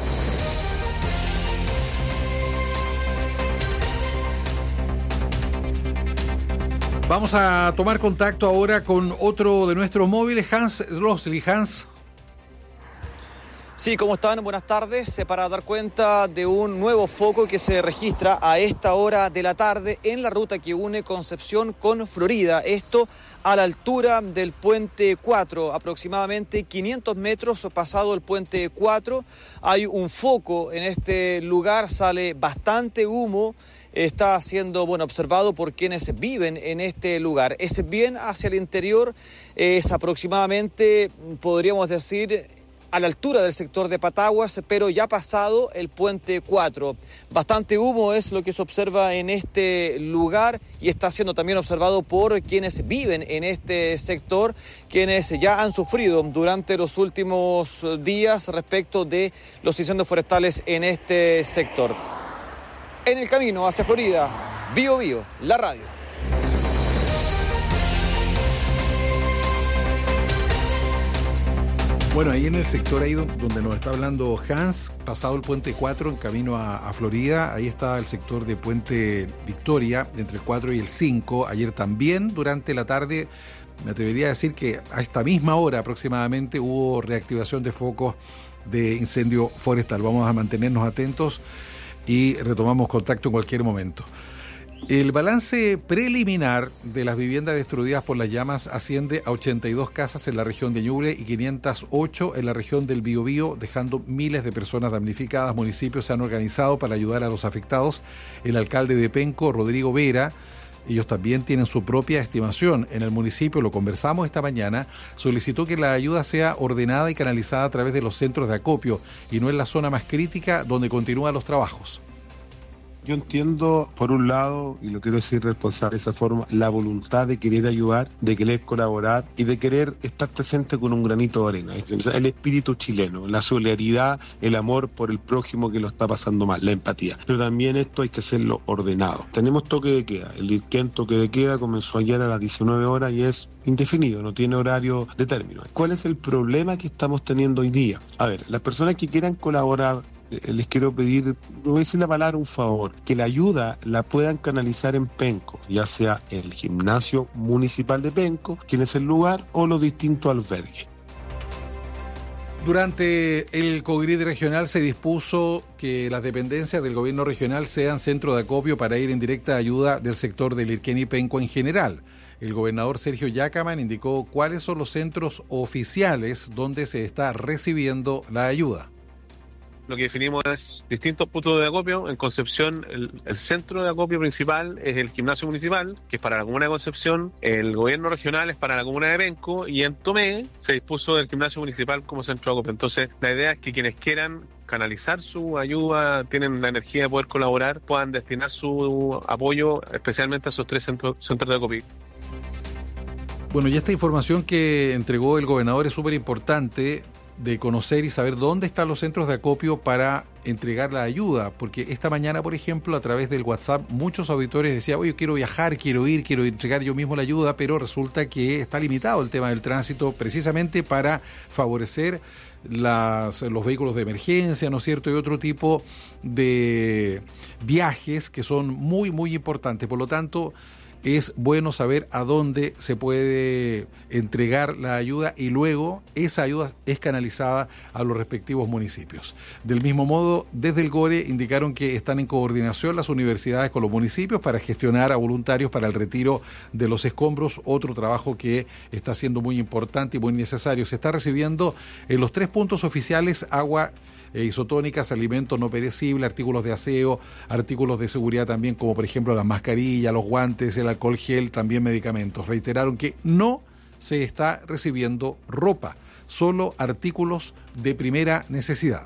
Vamos a tomar contacto ahora con otro de nuestros móviles, Hans Rosli. Hans. Sí, ¿cómo están? Buenas tardes. Para dar cuenta de un nuevo foco que se registra a esta hora de la tarde en la ruta que une Concepción con Florida. Esto a la altura del puente 4, aproximadamente 500 metros pasado el puente 4. Hay un foco en este lugar, sale bastante humo. Está siendo observado por quienes viven en este lugar. Es bien hacia el interior, es aproximadamente, podríamos decir, a la altura del sector de Pataguas, pero ya pasado el puente 4. Bastante humo es lo que se observa en este lugar y está siendo también observado por quienes viven en este sector, quienes ya han sufrido durante los últimos días respecto de los incendios forestales en este sector. En el camino hacia Florida, Bío Bío, la radio. Bueno, ahí en el sector ahí donde nos está hablando Hans, pasado el puente 4 en camino a Florida, ahí está el sector de Puente Victoria, entre el 4 y el 5. Ayer también, durante la tarde, me atrevería a decir que a esta misma hora aproximadamente hubo reactivación de focos de incendio forestal. Vamos a mantenernos atentos y retomamos contacto en cualquier momento. El balance preliminar de las viviendas destruidas por las llamas asciende a 82 casas en la región de Ñuble y 508 en la región del Biobío, dejando miles de personas damnificadas. Municipios se han organizado para ayudar a los afectados. El alcalde de Penco, Rodrigo Vera, ellos también tienen su propia estimación. En el municipio, lo conversamos esta mañana, solicitó que la ayuda sea ordenada y canalizada a través de los centros de acopio y no en la zona más crítica donde continúan los trabajos. Yo entiendo, por un lado, y lo quiero decir responsable de esa forma, la voluntad de querer ayudar, de querer colaborar y de querer estar presente con un granito de arena. El espíritu chileno, la solidaridad, el amor por el prójimo que lo está pasando mal, la empatía. Pero también esto hay que hacerlo ordenado. Tenemos toque de queda. El IRQEN toque de queda comenzó ayer a las 19 horas y es indefinido, no tiene horario de término. ¿Cuál es el problema que estamos teniendo hoy día? A ver, las personas que quieran colaborar, les quiero pedir, voy a decir la palabra, un favor, que la ayuda la puedan canalizar en Penco, ya sea el gimnasio municipal de Penco, quien es el lugar, o los distintos albergues. Durante el COGRID regional se dispuso que las dependencias del gobierno regional sean centro de acopio para ir en directa ayuda del sector del Lirquén y Penco en general. El gobernador Sergio Yacaman indicó cuáles son los centros oficiales donde se está recibiendo la ayuda. Lo que definimos es distintos puntos de acopio. En Concepción, el centro de acopio principal es el gimnasio municipal, que es para la comuna de Concepción. El gobierno regional es para la comuna de Penco. Y en Tomé se dispuso el gimnasio municipal como centro de acopio. Entonces, la idea es que quienes quieran canalizar su ayuda, tienen la energía de poder colaborar, puedan destinar su apoyo especialmente a esos 3 centros de acopio. Bueno, y esta información que entregó el gobernador es súper importante, de conocer y saber dónde están los centros de acopio para entregar la ayuda, porque esta mañana, por ejemplo, a través del WhatsApp, muchos auditores decían, oye, quiero viajar, quiero entregar yo mismo la ayuda, pero resulta que está limitado el tema del tránsito precisamente para favorecer los vehículos de emergencia, ¿no es cierto?, y otro tipo de viajes que son muy, muy importantes. Por lo tanto, es bueno saber a dónde se puede entregar la ayuda y luego esa ayuda es canalizada a los respectivos municipios. Del mismo modo, desde el GORE indicaron que están en coordinación las universidades con los municipios para gestionar a voluntarios para el retiro de los escombros, otro trabajo que está siendo muy importante y muy necesario. Se está recibiendo en los 3 puntos oficiales agua isotónicas, alimentos no perecibles, artículos de aseo, artículos de seguridad también, como por ejemplo las mascarillas, los guantes, el alcohol gel, también medicamentos. Reiteraron que no se está recibiendo ropa, solo artículos de primera necesidad.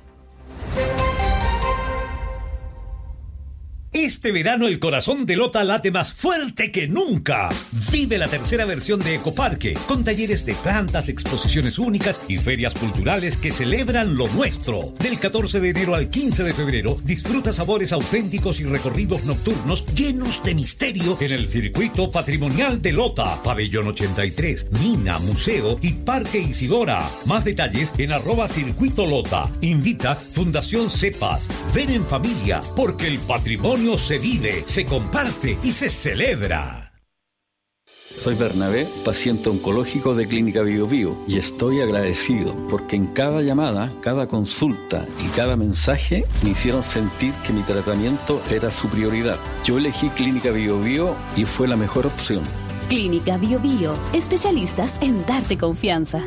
Este verano el corazón de Lota late más fuerte que nunca. Vive la tercera versión de Ecoparque, con talleres de plantas, exposiciones únicas y ferias culturales que celebran lo nuestro. Del 14 de enero al 15 de febrero, disfruta sabores auténticos y recorridos nocturnos llenos de misterio en el circuito patrimonial de Lota, Pabellón 83, Mina, Museo y Parque Isidora. Más detalles en @circuito Lota. Invita Fundación Cepas. Ven en familia, porque el patrimonio se vive, se comparte y se celebra. Soy Bernabé, paciente oncológico de Clínica Bio Bio, y estoy agradecido porque en cada llamada, cada consulta y cada mensaje me hicieron sentir que mi tratamiento era su prioridad. Yo elegí Clínica Bio Bio y fue la mejor opción. Clínica Bio Bio, especialistas en darte confianza.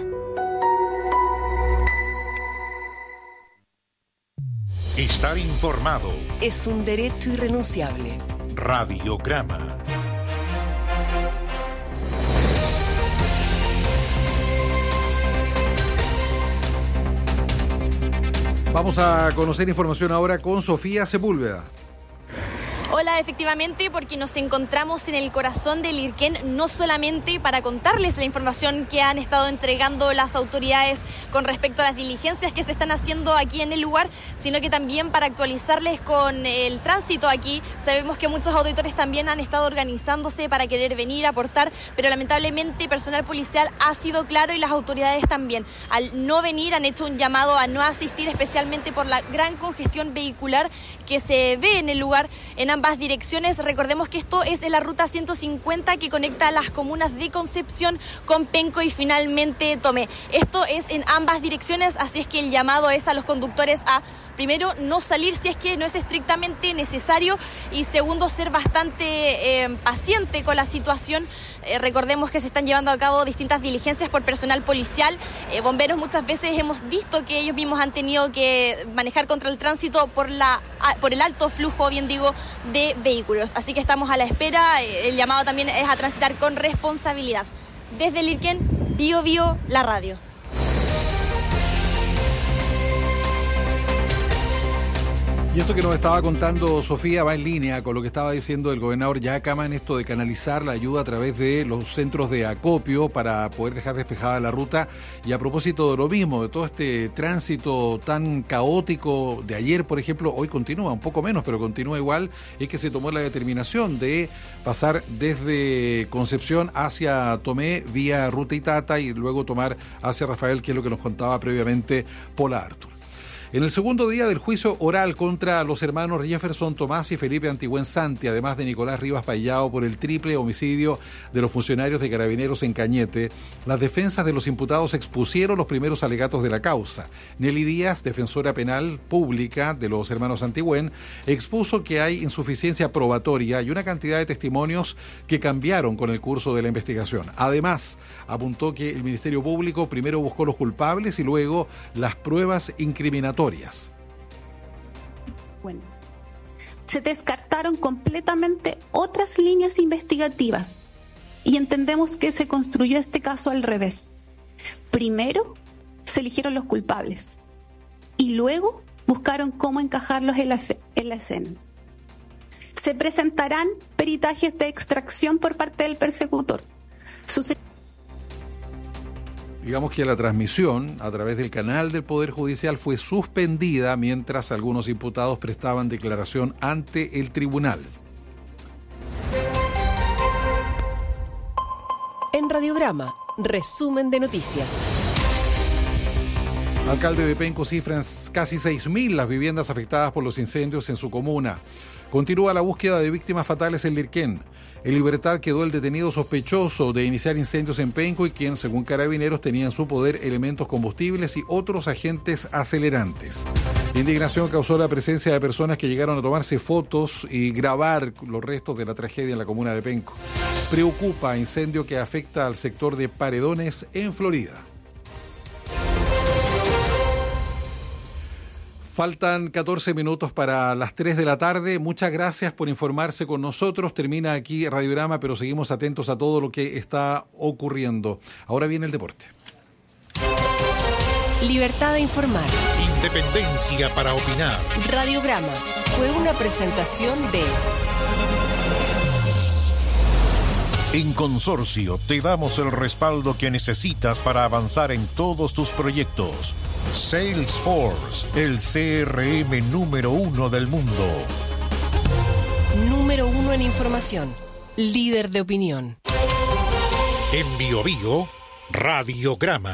Estar informado es un derecho irrenunciable. Radiograma. Vamos a conocer información ahora con Sofía Sepúlveda. Hola, efectivamente, porque nos encontramos en el corazón del Lirquén, no solamente para contarles la información que han estado entregando las autoridades con respecto a las diligencias que se están haciendo aquí en el lugar, sino que también para actualizarles con el tránsito aquí. Sabemos que muchos auditores también han estado organizándose para querer venir a aportar, pero lamentablemente personal policial ha sido claro y las autoridades también. Al no venir han hecho un llamado a no asistir, especialmente por la gran congestión vehicular que se ve en el lugar en ambas direcciones. Recordemos que esto es en la ruta 150 que conecta las comunas de Concepción con Penco y finalmente Tomé. Esto es en ambas direcciones, así es que el llamado es a los conductores a, primero, no salir si es que no es estrictamente necesario y segundo, ser bastante paciente con la situación. Recordemos que se están llevando a cabo distintas diligencias por personal policial. Bomberos muchas veces hemos visto que ellos mismos han tenido que manejar contra el tránsito por el alto flujo, bien digo, de vehículos. Así que estamos a la espera. El llamado también es a transitar con responsabilidad. Desde Lirquén, Bio Bio, la radio. Y esto que nos estaba contando Sofía va en línea con lo que estaba diciendo el gobernador Jácama en esto de canalizar la ayuda a través de los centros de acopio para poder dejar despejada la ruta. Y a propósito de lo mismo, de todo este tránsito tan caótico de ayer, por ejemplo, hoy continúa, un poco menos, pero continúa igual, es que se tomó la determinación de pasar desde Concepción hacia Tomé vía Ruta Itata y luego tomar hacia Rafael, que es lo que nos contaba previamente Paula Artur. En el segundo día del juicio oral contra los hermanos Jefferson Tomás y Felipe Antigüen Santi, además de Nicolás Rivas Payao por el triple homicidio de los funcionarios de Carabineros en Cañete, las defensas de los imputados expusieron los primeros alegatos de la causa. Nelly Díaz, defensora penal pública de los hermanos Antigüen, expuso que hay insuficiencia probatoria y una cantidad de testimonios que cambiaron con el curso de la investigación. Además, apuntó que el Ministerio Público primero buscó los culpables y luego las pruebas incriminatorias. Bueno, se descartaron completamente otras líneas investigativas y entendemos que se construyó este caso al revés. Primero se eligieron los culpables y luego buscaron cómo encajarlos en la escena. Se presentarán peritajes de extracción por parte del persecutor. Digamos que la transmisión a través del canal del Poder Judicial fue suspendida mientras algunos imputados prestaban declaración ante el tribunal. En Radiograma, resumen de noticias. Alcalde de Penco cifra casi 6.000 las viviendas afectadas por los incendios en su comuna. Continúa la búsqueda de víctimas fatales en Lirquén. En libertad quedó el detenido sospechoso de iniciar incendios en Penco y quien, según Carabineros, tenía en su poder elementos combustibles y otros agentes acelerantes. Indignación causó la presencia de personas que llegaron a tomarse fotos y grabar los restos de la tragedia en la comuna de Penco. Preocupa incendio que afecta al sector de Paredones en Florida. Faltan 14 minutos para las 3 de la tarde. Muchas gracias por informarse con nosotros. Termina aquí Radiograma, pero seguimos atentos a todo lo que está ocurriendo. Ahora viene el deporte. Libertad de informar. Independencia para opinar. Radiograma fue una presentación de... En Consorcio te damos el respaldo que necesitas para avanzar en todos tus proyectos. Salesforce, el CRM número 1 del mundo. Número 1 en información. Líder de opinión. En Bio Bio, Radiograma.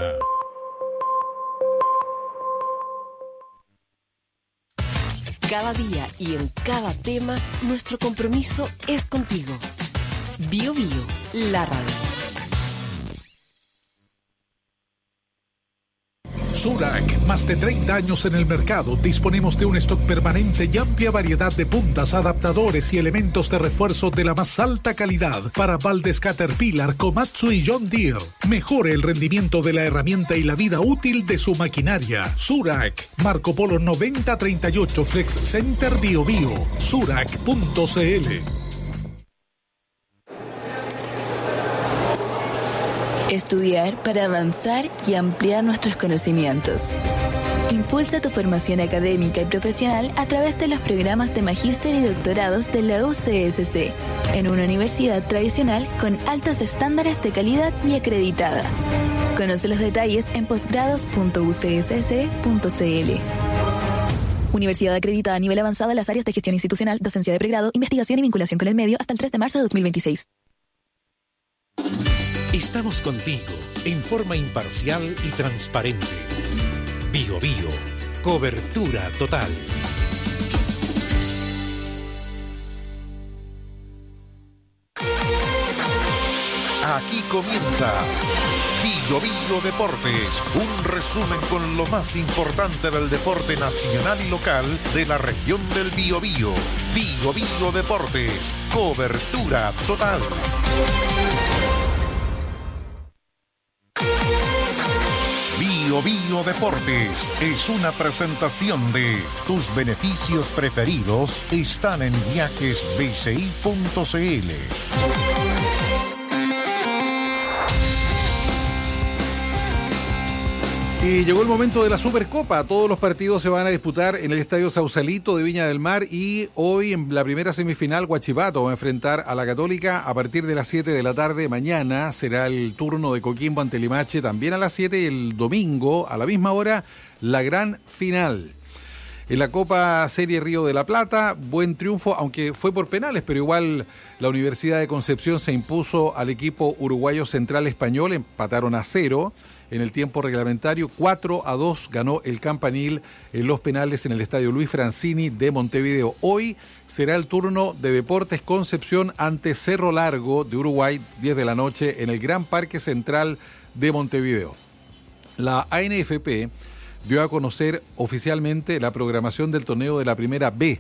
Cada día y en cada tema, nuestro compromiso es contigo. Bio Bio, la radio. Surac, más de 30 años en el mercado. Disponemos de un stock permanente y amplia variedad de puntas, adaptadores y elementos de refuerzo de la más alta calidad para baldes Caterpillar, Komatsu y John Deere. Mejore el rendimiento de la herramienta y la vida útil de su maquinaria. Surac, Marco Polo 9038 Flex Center Bio Bio. Surac.cl. Estudiar para avanzar y ampliar nuestros conocimientos. Impulsa tu formación académica y profesional a través de los programas de magíster y doctorados de la UCSC, en una universidad tradicional con altos estándares de calidad y acreditada. Conoce los detalles en posgrados.ucssc.cl. Universidad acreditada a nivel avanzado en las áreas de gestión institucional, docencia de pregrado, investigación y vinculación con el medio hasta el 3 de marzo de 2026. Estamos contigo en forma imparcial y transparente. Bio Bio, cobertura total. Aquí comienza Bio Bio Deportes, un resumen con lo más importante del deporte nacional y local de la región del Biobío. Bio Bio Deportes, cobertura total. Bio Bio Deportes es una presentación de tus beneficios preferidos están en viajesbci.cl. Y llegó el momento de la Supercopa. Todos los partidos se van a disputar en el Estadio Sausalito de Viña del Mar y hoy en la primera semifinal Huachipato va a enfrentar a la Católica a partir de las 7 de la tarde. Mañana será el turno de Coquimbo ante Limache también a las 7 y el domingo a la misma hora la gran final. En la Copa Serie Río de la Plata, buen triunfo, aunque fue por penales, pero igual la Universidad de Concepción se impuso al equipo uruguayo Central Español, empataron a 0. En el tiempo reglamentario, 4-2 ganó el Campanil en los penales en el Estadio Luis Francini de Montevideo. Hoy será el turno de Deportes Concepción ante Cerro Largo de Uruguay, 10 de la noche, en el Gran Parque Central de Montevideo. La ANFP dio a conocer oficialmente la programación del torneo de la Primera B,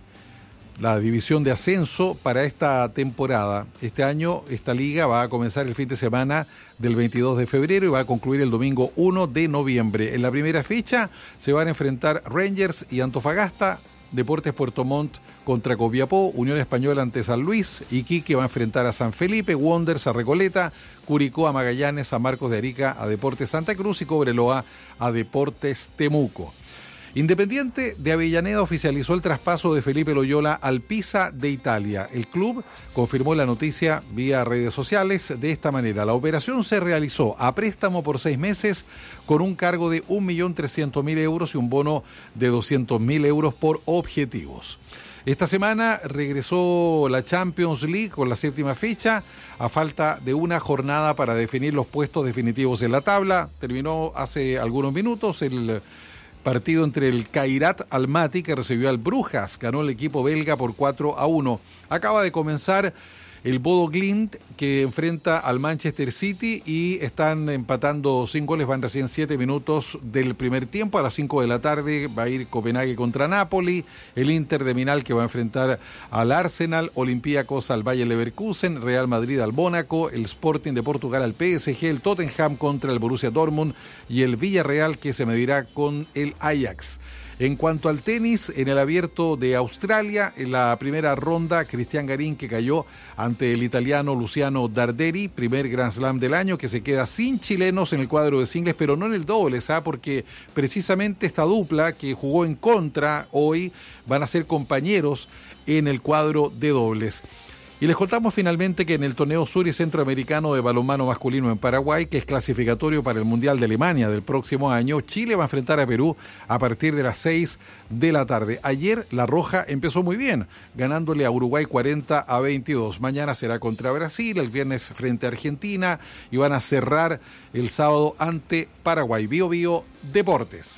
la división de ascenso para esta temporada. Este año esta liga va a comenzar el fin de semana del 22 de febrero y va a concluir el domingo 1 de noviembre. En la primera fecha se van a enfrentar Rangers y Antofagasta, Deportes Puerto Montt contra Copiapó, Unión Española ante San Luis, Iquique va a enfrentar a San Felipe, Wanderers a Recoleta, Curicó a Magallanes, San Marcos de Arica a Deportes Santa Cruz y Cobreloa a Deportes Temuco. Independiente de Avellaneda oficializó el traspaso de Felipe Loyola al Pisa de Italia. El club confirmó la noticia vía redes sociales de esta manera. La operación se realizó a préstamo por 6 meses con un cargo de 1.300.000 euros y un bono de 200.000 euros por objetivos. Esta semana regresó la Champions League con la 7ª fecha, a falta de una jornada para definir los puestos definitivos en la tabla. Terminó hace algunos minutos el partido entre el Kairat Almaty, que recibió al Brujas, ganó el equipo belga por 4-1. Acaba de comenzar el Bodo Glimt, que enfrenta al Manchester City y están empatando 5 goles, van recién 7 minutos del primer tiempo. A las 5 de la tarde va a ir Copenhague contra Napoli, el Inter de Milán que va a enfrentar al Arsenal, Olympiacos al Bayer Leverkusen, Real Madrid al Mónaco, el Sporting de Portugal al PSG, el Tottenham contra el Borussia Dortmund y el Villarreal que se medirá con el Ajax. En cuanto al tenis, en el Abierto de Australia, en la primera ronda, Cristian Garín que cayó ante el italiano Luciano Darderi, primer Grand Slam del año, que se queda sin chilenos en el cuadro de singles, pero no en el dobles, porque precisamente esta dupla que jugó en contra hoy van a ser compañeros en el cuadro de dobles. Y les contamos finalmente que en el torneo sur y centroamericano de balonmano masculino en Paraguay, que es clasificatorio para el Mundial de Alemania del próximo año, Chile va a enfrentar a Perú a partir de las 6 de la tarde. Ayer la Roja empezó muy bien, ganándole a Uruguay 40-22. Mañana será contra Brasil, el viernes frente a Argentina y van a cerrar el sábado ante Paraguay. Bio Bio Deportes.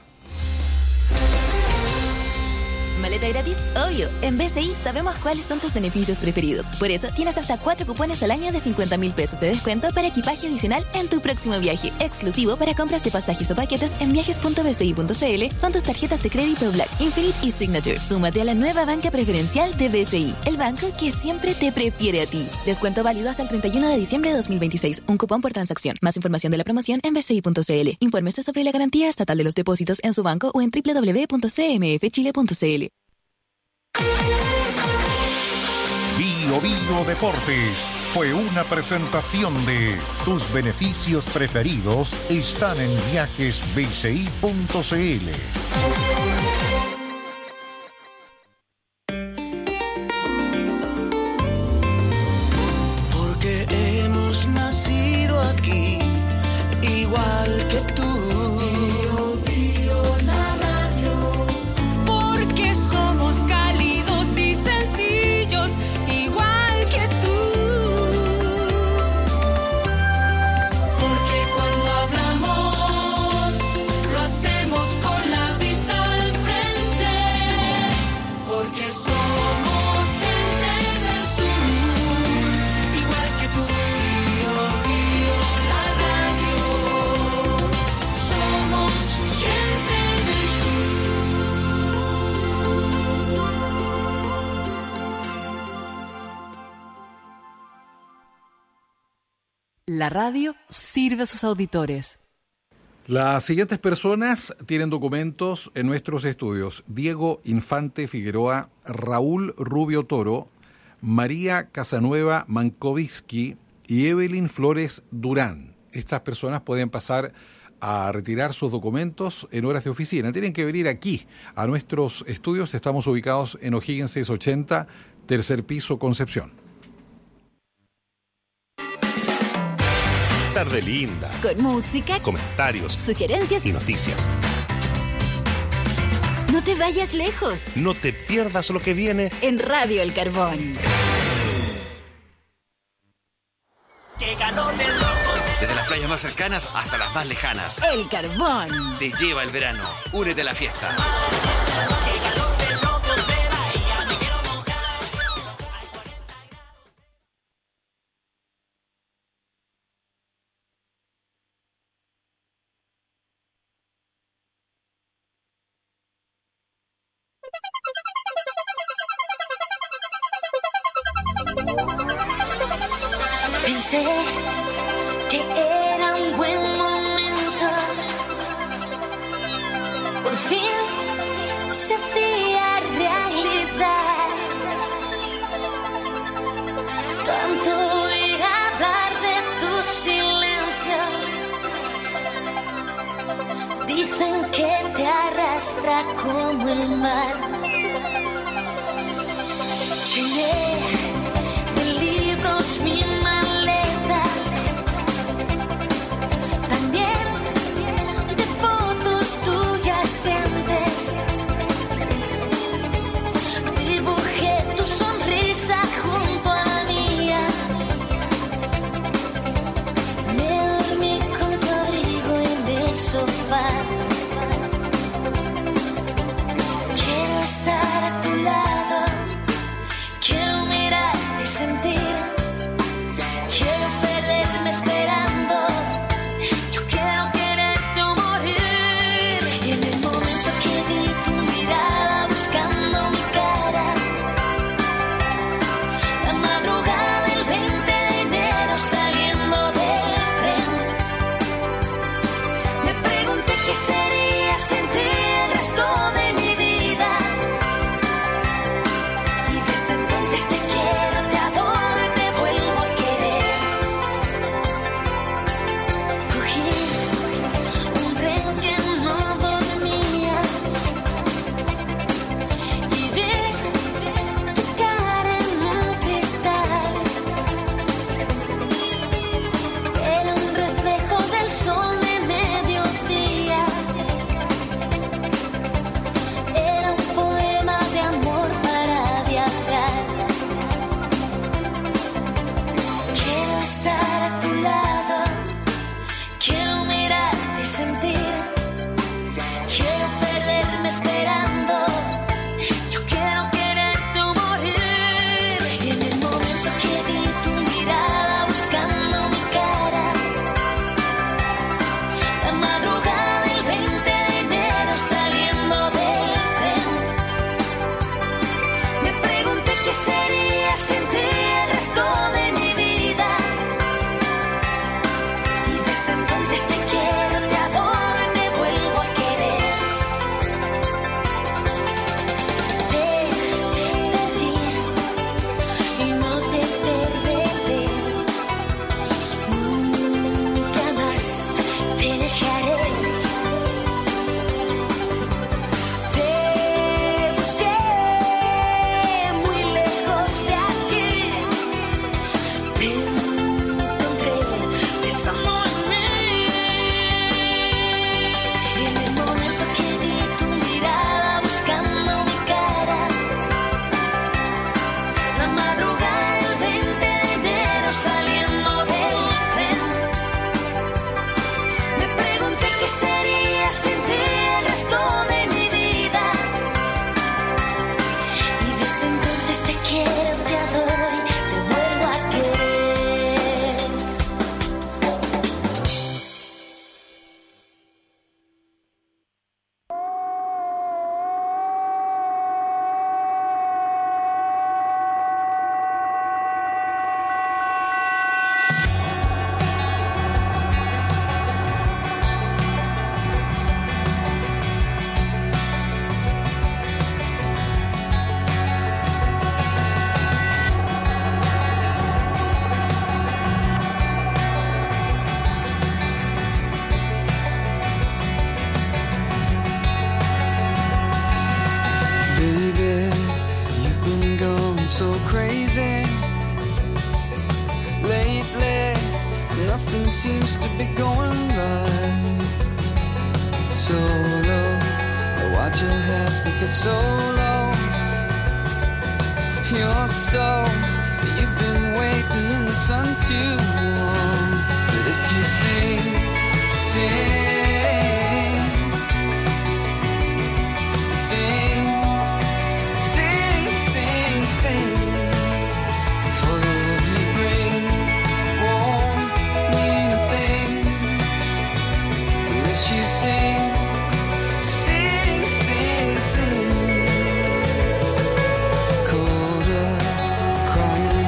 ¿Maleta gratis? Obvio. En BCI sabemos cuáles son tus beneficios preferidos. Por eso tienes hasta 4 cupones al año de 50.000 pesos de descuento para equipaje adicional en tu próximo viaje. Exclusivo para compras de pasajes o paquetes en viajes.bci.cl con tus tarjetas de crédito Black, Infinite y Signature. Súmate a la nueva banca preferencial de BCI, el banco que siempre te prefiere a ti. Descuento válido hasta el 31 de diciembre de 2026. Un cupón por transacción. Más información de la promoción en bci.cl. Infórmese sobre la garantía estatal de los depósitos en su banco o en www.cmfchile.cl. Bio Bio Deportes fue una presentación de tus beneficios preferidos están en viajesbci.cl. Porque hemos nacido aquí, igual que tú. Bio Bio la radio. Porque somos cálidos y sencillos, igual que tú. Porque cuando hablamos, lo hacemos con la vista al frente. Porque somos gente del sur, igual que tú. Bio Bio la radio. Somos gente del La radio sirve a sus auditores. Las siguientes personas tienen documentos en nuestros estudios: Diego Infante Figueroa, Raúl Rubio Toro, María Casanueva Mankovisky y Evelyn Flores Durán. Estas personas pueden pasar a retirar sus documentos en horas de oficina. Tienen que venir aquí a nuestros estudios. Estamos ubicados en O'Higgins 680, tercer piso, Concepción. Tarde linda. Con música, Comentarios. sugerencias Y noticias. No te vayas lejos. No te pierdas lo que viene En Radio El Carbón. Desde las playas más cercanas hasta las más lejanas. El Carbón. Te lleva el verano. Únete a la fiesta. Pensé que era un buen momento. Por fin se hacía realidad. Tanto oír hablar de tu silencio. Dicen que te arrastra como el mar. Llené de libros mi maleta, también de fotos tuyas de antes. Dibujé tu sonrisa junto a la mía. Me dormí con tu abrigo en el sofá. Quiero estar a tu lado. Quiero mirarte y sentir. Quiero perderme esperando. Yo quiero quererte o morir. Y en el momento que vi tu mirada buscando mi cara, la madrugada del 20 de enero saliendo del tren, me pregunté qué sería sentir el resto de mi vida. Y desde entonces te quiero, te adoro y te vuelvo a querer. Cogí un tren que no dormía y vi tu cara en un cristal. Era un reflejo del sol de mediodía. Era un poema de amor para viajar. Quiero estar a tu lado. Quiero mirarte y sentir. Quiero perderme esperando. Yo quiero quererte o morir. Y en el momento que vi tu mirada buscando mi cara, la madrugada del 20 de enero saliendo del tren, me pregunté qué sería sentir el resto de mi vida. Y desde entonces te quiero, te adoro y te vuelvo a querer. Te perdí y no te perderé. Nunca más te dejaré. Te busqué muy lejos de aquí. Te encontré pensando en mí. Y en el momento que vi tu mirada buscando mi cara, la madrugada del 20 de enero saliendo del tren, me pregunté qué sería sentir el resto de mi vida. Y desde entonces te quiero, te adoro y te vuelvo a querer. it so low. You're so, you've been waiting in the sun too long. But if you sing